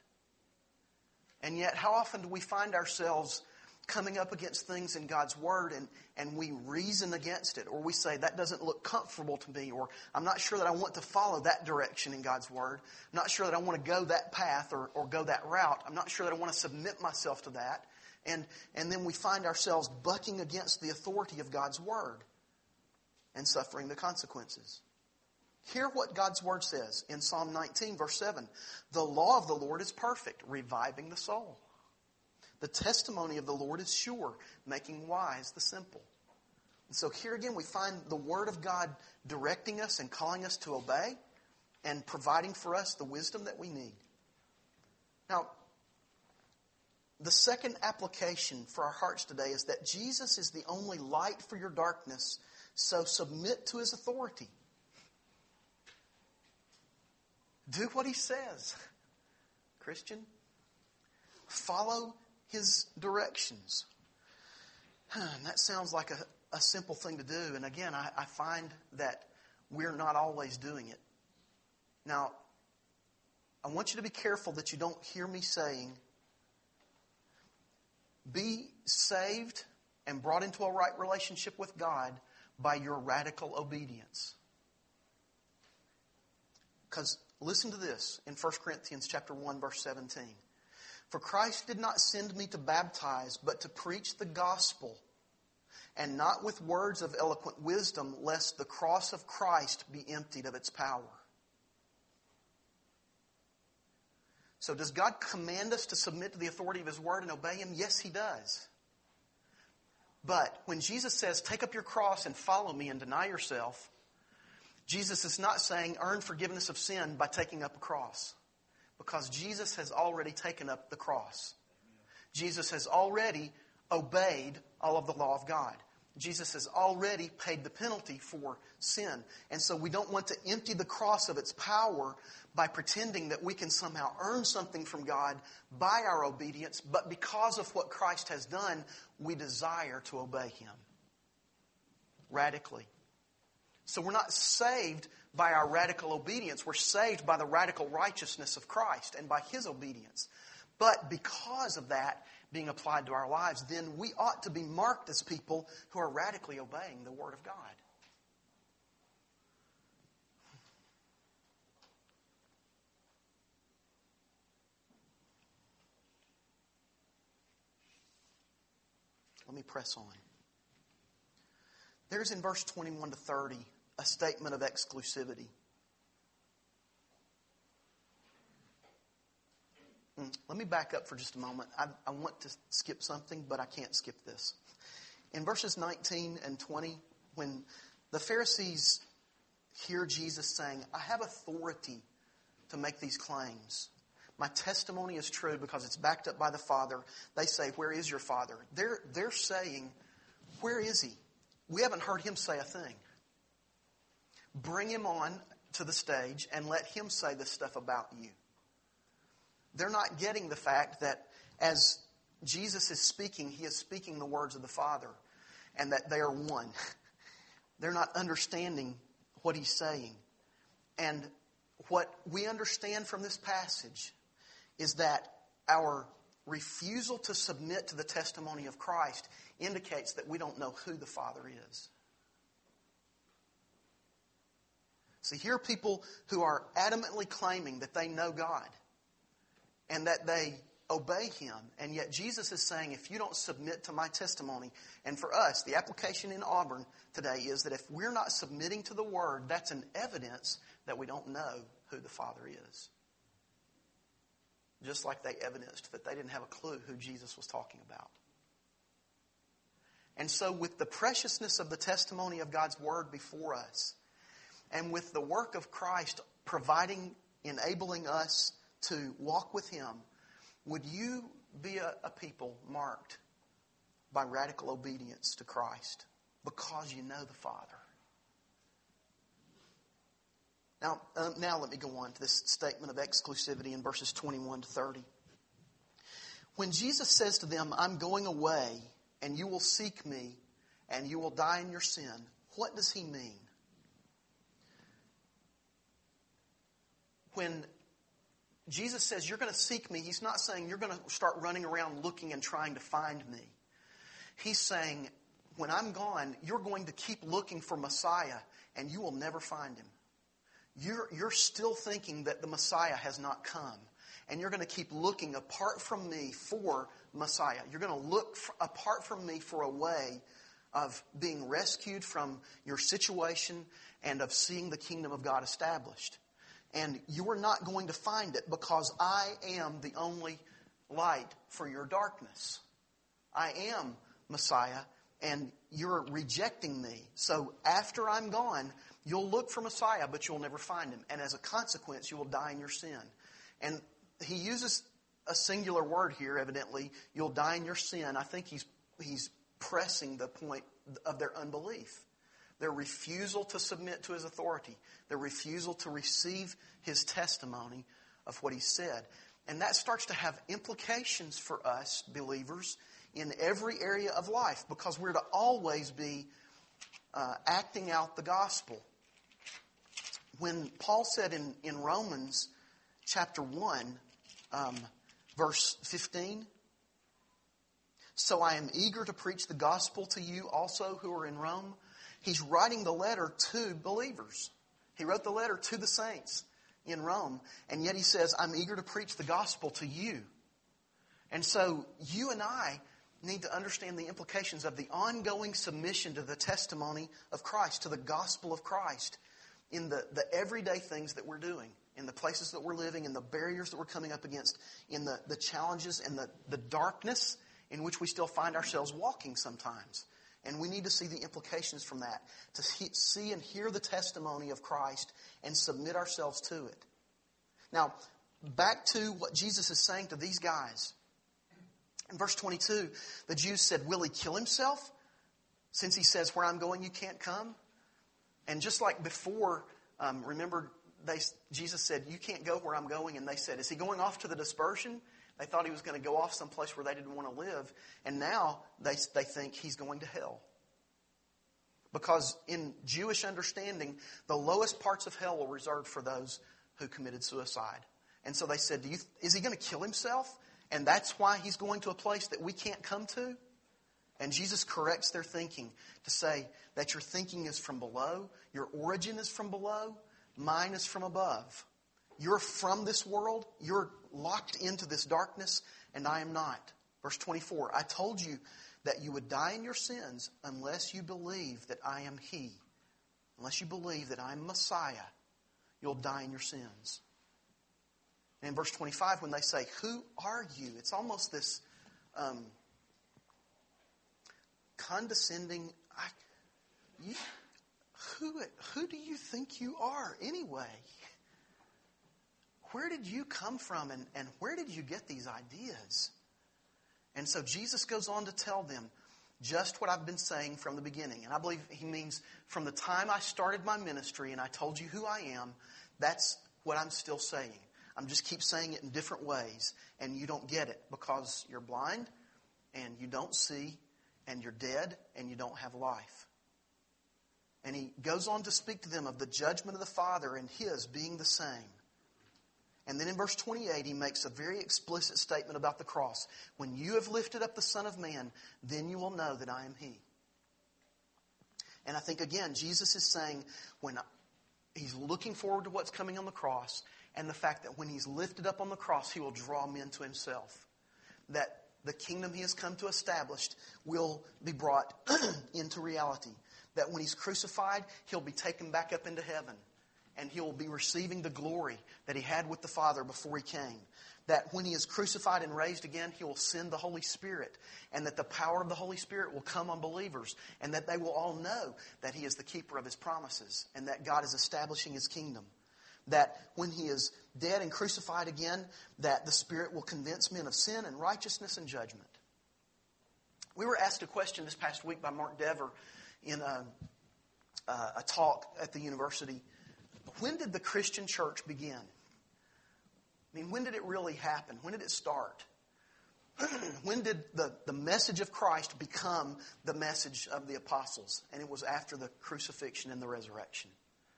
And yet, how often do we find ourselves coming up against things in God's Word and we reason against it? Or we say, that doesn't look comfortable to me. Or I'm not sure that I want to follow that direction in God's Word. I'm not sure that I want to go that path or go that route. I'm not sure that I want to submit myself to that. And then we find ourselves bucking against the authority of God's Word and suffering the consequences. Hear what God's Word says in Psalm 19, verse 7. The law of the Lord is perfect, reviving the soul. The testimony of the Lord is sure, making wise the simple. And so here again we find the Word of God directing us and calling us to obey and providing for us the wisdom that we need. Now, the second application for our hearts today is that Jesus is the only light for your darkness, so submit to His authority. Do what He says, Christian. Follow His directions. And that sounds like a simple thing to do. And again, I find that we're not always doing it. Now, I want you to be careful that you don't hear me saying, be saved and brought into a right relationship with God by your radical obedience. Because listen to this in 1 Corinthians chapter 1, verse 17. For Christ did not send me to baptize, but to preach the gospel, and not with words of eloquent wisdom, lest the cross of Christ be emptied of its power. So does God command us to submit to the authority of His Word and obey Him? Yes, He does. But when Jesus says, take up your cross and follow me and deny yourself, Jesus is not saying earn forgiveness of sin by taking up a cross. Because Jesus has already taken up the cross. Jesus has already obeyed all of the law of God. Jesus has already paid the penalty for sin. And so we don't want to empty the cross of its power by pretending that we can somehow earn something from God by our obedience, but because of what Christ has done, we desire to obey Him radically. So we're not saved by our radical obedience. We're saved by the radical righteousness of Christ and by His obedience. But because of that being applied to our lives, then we ought to be marked as people who are radically obeying the Word of God. Let me press on. There's in verse 21 to 30 a statement of exclusivity. Let me back up for just a moment. I want to skip something, but I can't skip this. In verses 19 and 20, when the Pharisees hear Jesus saying, I have authority to make these claims. My testimony is true because it's backed up by the Father. They say, where is your Father? They're saying, where is He? We haven't heard Him say a thing. Bring Him on to the stage and let Him say this stuff about you. They're not getting the fact that as Jesus is speaking, He is speaking the words of the Father and that they are one. They're not understanding what He's saying. And what we understand from this passage is that our refusal to submit to the testimony of Christ indicates that we don't know who the Father is. See, here are people who are adamantly claiming that they know God and that they obey Him. And yet Jesus is saying, if you don't submit to my testimony, and for us, the application in Auburn today is that if we're not submitting to the Word, that's an evidence that we don't know who the Father is. Just like they evidenced that they didn't have a clue who Jesus was talking about. And so with the preciousness of the testimony of God's Word before us, and with the work of Christ providing, enabling us to walk with Him, would you be a people marked by radical obedience to Christ because you know the Father? Now let me go on to this statement of exclusivity in verses 21 to 30. When Jesus says to them, I'm going away, and you will seek me, and you will die in your sin, what does He mean? When Jesus says, you're going to seek me, He's not saying you're going to start running around looking and trying to find me. He's saying, when I'm gone, you're going to keep looking for Messiah, and you will never find Him. You're still thinking that the Messiah has not come. And you're going to keep looking apart from me for Messiah. You're going to look apart from me for a way of being rescued from your situation and of seeing the kingdom of God established. And you are not going to find it because I am the only light for your darkness. I am Messiah, and you're rejecting me. So after I'm gone, you'll look for Messiah, but you'll never find Him. And as a consequence, you will die in your sin. And He uses a singular word here, evidently. You'll die in your sin. I think he's pressing the point of their unbelief. Their refusal to submit to His authority. Their refusal to receive His testimony of what He said. And that starts to have implications for us, believers, in every area of life. Because we're to always be acting out the gospel. When Paul said in Romans chapter 1, verse 15, so I am eager to preach the gospel to you also who are in Rome. He's writing the letter to believers. He wrote the letter to the saints in Rome. And yet he says, I'm eager to preach the gospel to you. And so you and I need to understand the implications of the ongoing submission to the testimony of Christ, to the gospel of Christ, in the everyday things that we're doing, in the places that we're living, in the barriers that we're coming up against, in the challenges and the darkness in which we still find ourselves walking sometimes. And we need to see the implications from that, to see and hear the testimony of Christ and submit ourselves to it. Now, back to what Jesus is saying to these guys. In verse 22, the Jews said, will He kill Himself, Since he says, where I'm going, you can't come. And just like before, remember, Jesus said, you can't go where I'm going. And they said, is he going off to the dispersion? They thought he was going to go off someplace where they didn't want to live. And now they think he's going to hell. Because in Jewish understanding, the lowest parts of hell were reserved for those who committed suicide. And so they said, is he going to kill himself? And that's why he's going to a place that we can't come to? And Jesus corrects their thinking to say that your thinking is from below, your origin is from below, mine is from above. You're from this world, you're locked into this darkness, and I am not. Verse 24, I told you that you would die in your sins unless you believe that I am He. Unless you believe that I'm Messiah, you'll die in your sins. And in verse 25, when they say, who are you? It's almost this condescending, who do you think you are anyway? Where did you come from and where did you get these ideas? And so Jesus goes on to tell them just what I've been saying from the beginning. And I believe he means from the time I started my ministry and I told you who I am, that's what I'm still saying. I'm just keep saying it in different ways. And you don't get it because you're blind and you don't see and you're dead and you don't have life. And he goes on to speak to them of the judgment of the Father and his being the same. And then in verse 28, he makes a very explicit statement about the cross. When you have lifted up the Son of Man, then you will know that I am He. And I think, again, Jesus is saying when he's looking forward to what's coming on the cross and the fact that when he's lifted up on the cross, he will draw men to himself. That the kingdom he has come to establish will be brought into reality. That when he's crucified, he'll be taken back up into heaven. And he will be receiving the glory that he had with the Father before he came. That when he is crucified and raised again, he will send the Holy Spirit. And that the power of the Holy Spirit will come on believers. And that they will all know that he is the keeper of his promises. And that God is establishing his kingdom. That when he is dead and crucified again, that the Spirit will convince men of sin and righteousness and judgment. We were asked a question this past week by Mark Dever in a talk at the university. When did the Christian church begin? I mean, when did it really happen? When did it start? When did the message of Christ become the message of the apostles? And it was after the crucifixion and the resurrection.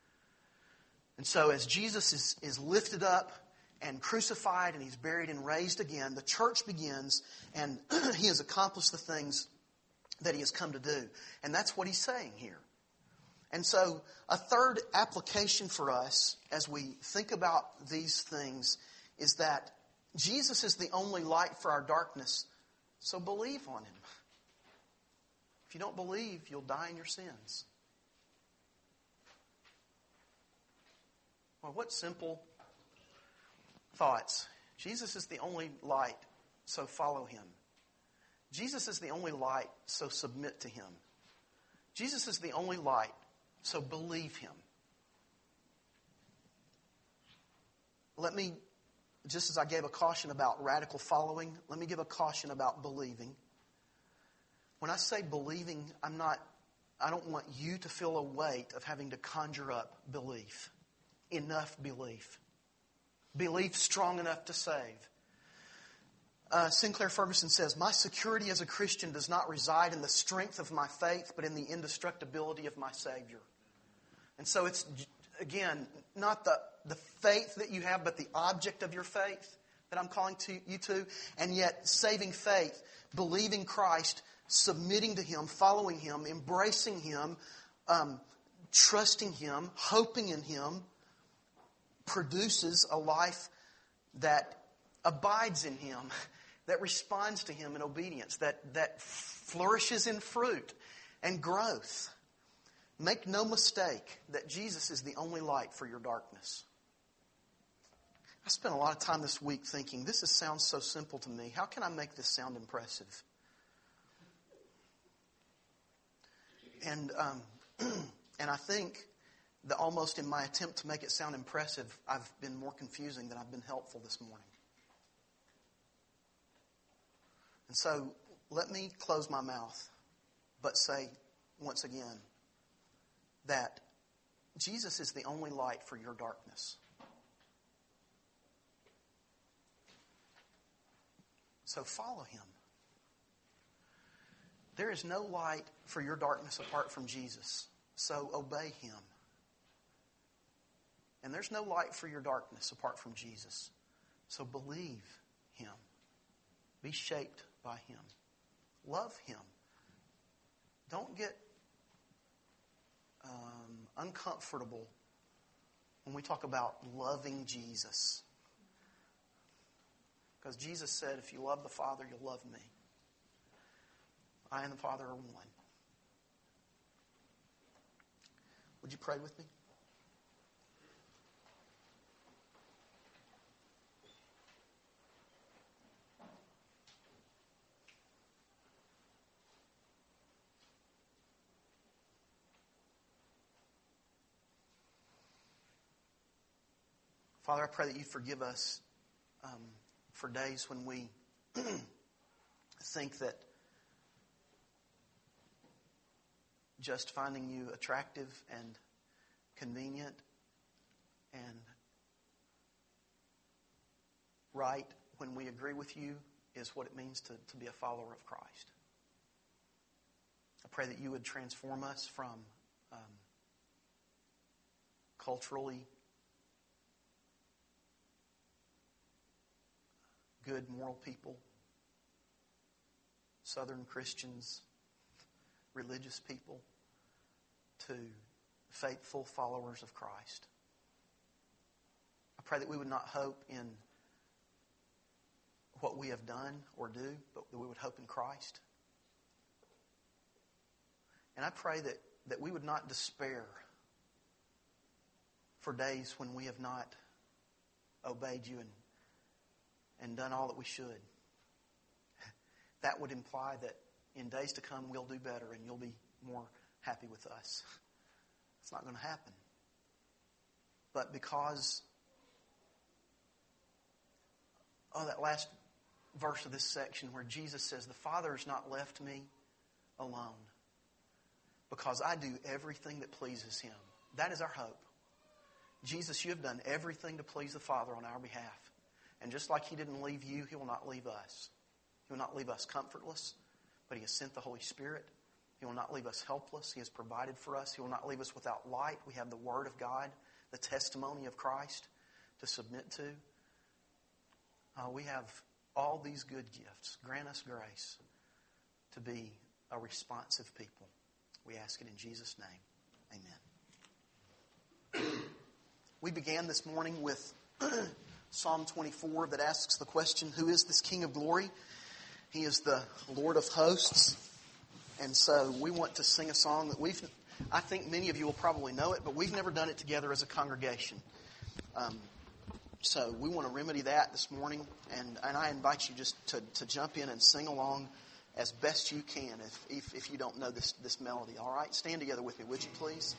And so as Jesus is lifted up and crucified and he's buried and raised again, the church begins and he has accomplished the things that he has come to do. And that's what he's saying here. And so a third application for us as we think about these things is that Jesus is the only light for our darkness, so believe on him. If you don't believe, you'll die in your sins. Well, what simple thoughts. Jesus is the only light, so follow him. Jesus is the only light, so submit to him. Jesus is the only light, so believe him. Let me, just as I gave a caution about radical following, let me give a caution about believing. When I say believing, I don't want you to feel a weight of having to conjure up belief. Enough belief. Belief strong enough to save. Sinclair Ferguson says, my security as a Christian does not reside in the strength of my faith, but in the indestructibility of my Savior. And so it's, again, not the faith that you have, but the object of your faith that I'm calling you to. And yet, saving faith, believing Christ, submitting to him, following him, embracing him, trusting him, hoping in him, produces a life that abides in him, that responds to him in obedience, that flourishes in fruit and growth. Make no mistake that Jesus is the only light for your darkness. I spent a lot of time this week thinking, this sounds so simple to me. How can I make this sound impressive? And I think that almost in my attempt to make it sound impressive, I've been more confusing than I've been helpful this morning. And so let me close my mouth, but say, once again that Jesus is the only light for your darkness. So follow Him. There is no light for your darkness apart from Jesus. So obey Him. And there's no light for your darkness apart from Jesus. So believe Him. Be shaped by Him. Love Him. Don't get uncomfortable when we talk about loving Jesus. Because Jesus said, if you love the Father, you'll love me. I and the Father are one. Would you pray with me? Father, I pray that you forgive us for days when we think that just finding you attractive and convenient and right when we agree with you is what it means to be a follower of Christ. I pray that you would transform us from culturally good, moral people, Southern Christians, religious people, to faithful followers of Christ. I pray that we would not hope in what we have done or do, but that we would hope in Christ. And I pray that we would not despair for days when we have not obeyed you and done all that we should. That would imply that in days to come we'll do better and you'll be more happy with us. It's not going to happen. But because that last verse of this section where Jesus says, the Father has not left me alone because I do everything that pleases Him. That is our hope. Jesus, you have done everything to please the Father on our behalf. And just like He didn't leave you, He will not leave us. He will not leave us comfortless, but He has sent the Holy Spirit. He will not leave us helpless. He has provided for us. He will not leave us without light. We have the Word of God, the testimony of Christ to submit to. We have all these good gifts. Grant us grace to be a responsive people. We ask it in Jesus' name. Amen. We began this morning with Psalm 24 that asks the question, who is this King of glory? He is the Lord of hosts. And so we want to sing a song that I think many of you will probably know it, but we've never done it together as a congregation. So we want to remedy that this morning. And I invite you just to jump in and sing along as best you can if you don't know this melody. All right? Stand together with me, would you please?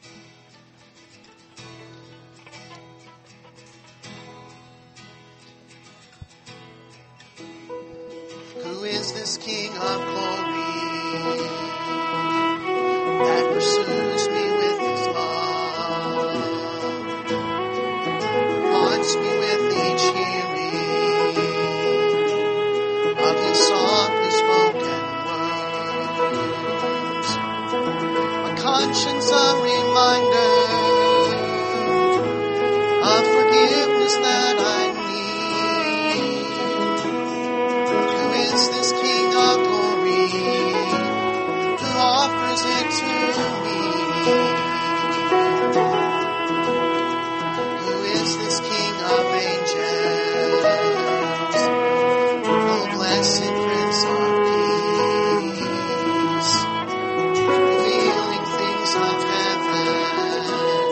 Who is this King of glory that pursues me with His love, haunts me with each hearing of His softly spoken words, a conscience a reminder of forgiveness that I need. Is this King of glory who offers it to me? Who is this King of angels? Oh, blessed Prince of Peace, revealing things of heaven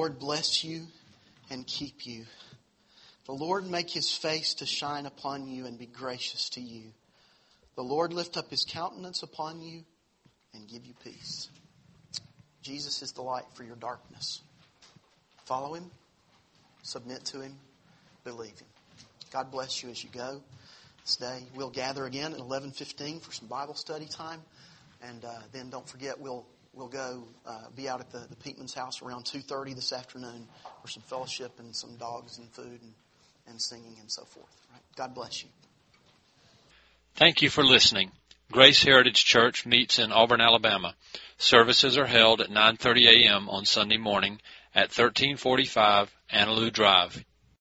Lord bless you and keep you. The Lord make His face to shine upon you and be gracious to you. The Lord lift up His countenance upon you and give you peace. Jesus is the light for your darkness. Follow Him, submit to Him, believe Him. God bless you as you go this day. We'll gather again at 11:15 for some Bible study time. And then don't forget, we'll go be out at the Peatman's house around 2:30 this afternoon for some fellowship and some dogs and food and singing and so forth. Right? God bless you. Thank you for listening. Grace Heritage Church meets in Auburn, Alabama. Services are held at 9:30 a.m. on Sunday morning at 1345 Annaloo Drive,